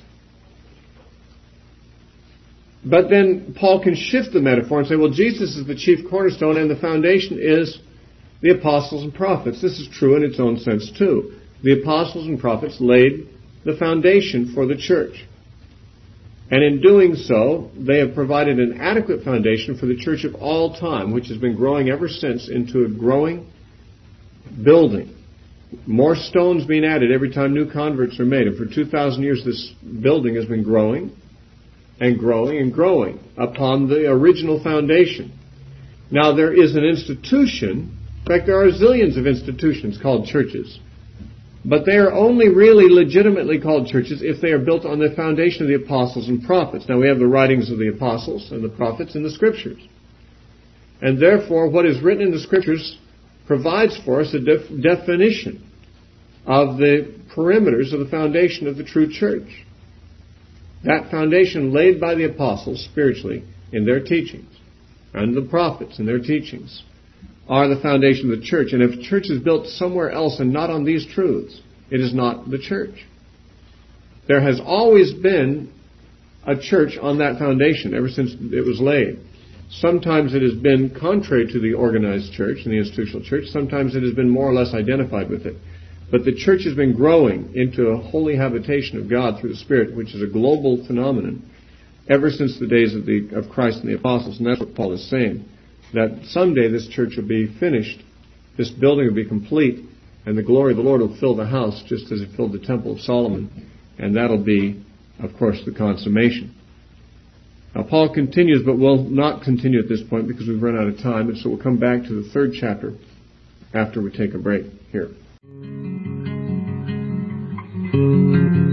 But then Paul can shift the metaphor and say, well, Jesus is the chief cornerstone and the foundation is the apostles and prophets. This is true in its own sense too. The apostles and prophets laid the foundation for the church. And in doing so, they have provided an adequate foundation for the church of all time, which has been growing ever since into a growing building. More stones being added every time new converts are made. And for 2,000 years, this building has been growing and growing and growing upon the original foundation. Now, there is an institution. In fact, there are zillions of institutions called churches. But they are only really legitimately called churches if they are built on the foundation of the apostles and prophets. Now, we have the writings of the apostles and the prophets in the Scriptures. And therefore, what is written in the Scriptures provides for us a definition of the perimeters of the foundation of the true church. That foundation laid by the apostles spiritually in their teachings, and the prophets in their teachings, are the foundation of the church. And if the church is built somewhere else and not on these truths, it is not the church. There has always been a church on that foundation ever since it was laid. Sometimes it has been contrary to the organized church and the institutional church. Sometimes it has been more or less identified with it. But the church has been growing into a holy habitation of God through the Spirit, which is a global phenomenon, ever since the days of Christ and the apostles. And that's what Paul is saying, that someday this church will be finished, this building will be complete, and the glory of the Lord will fill the house just as it filled the temple of Solomon. And that'll be, of course, the consummation. Now, Paul continues, but we'll not continue at this point because we've run out of time, and so we'll come back to the 3rd chapter after we take a break here.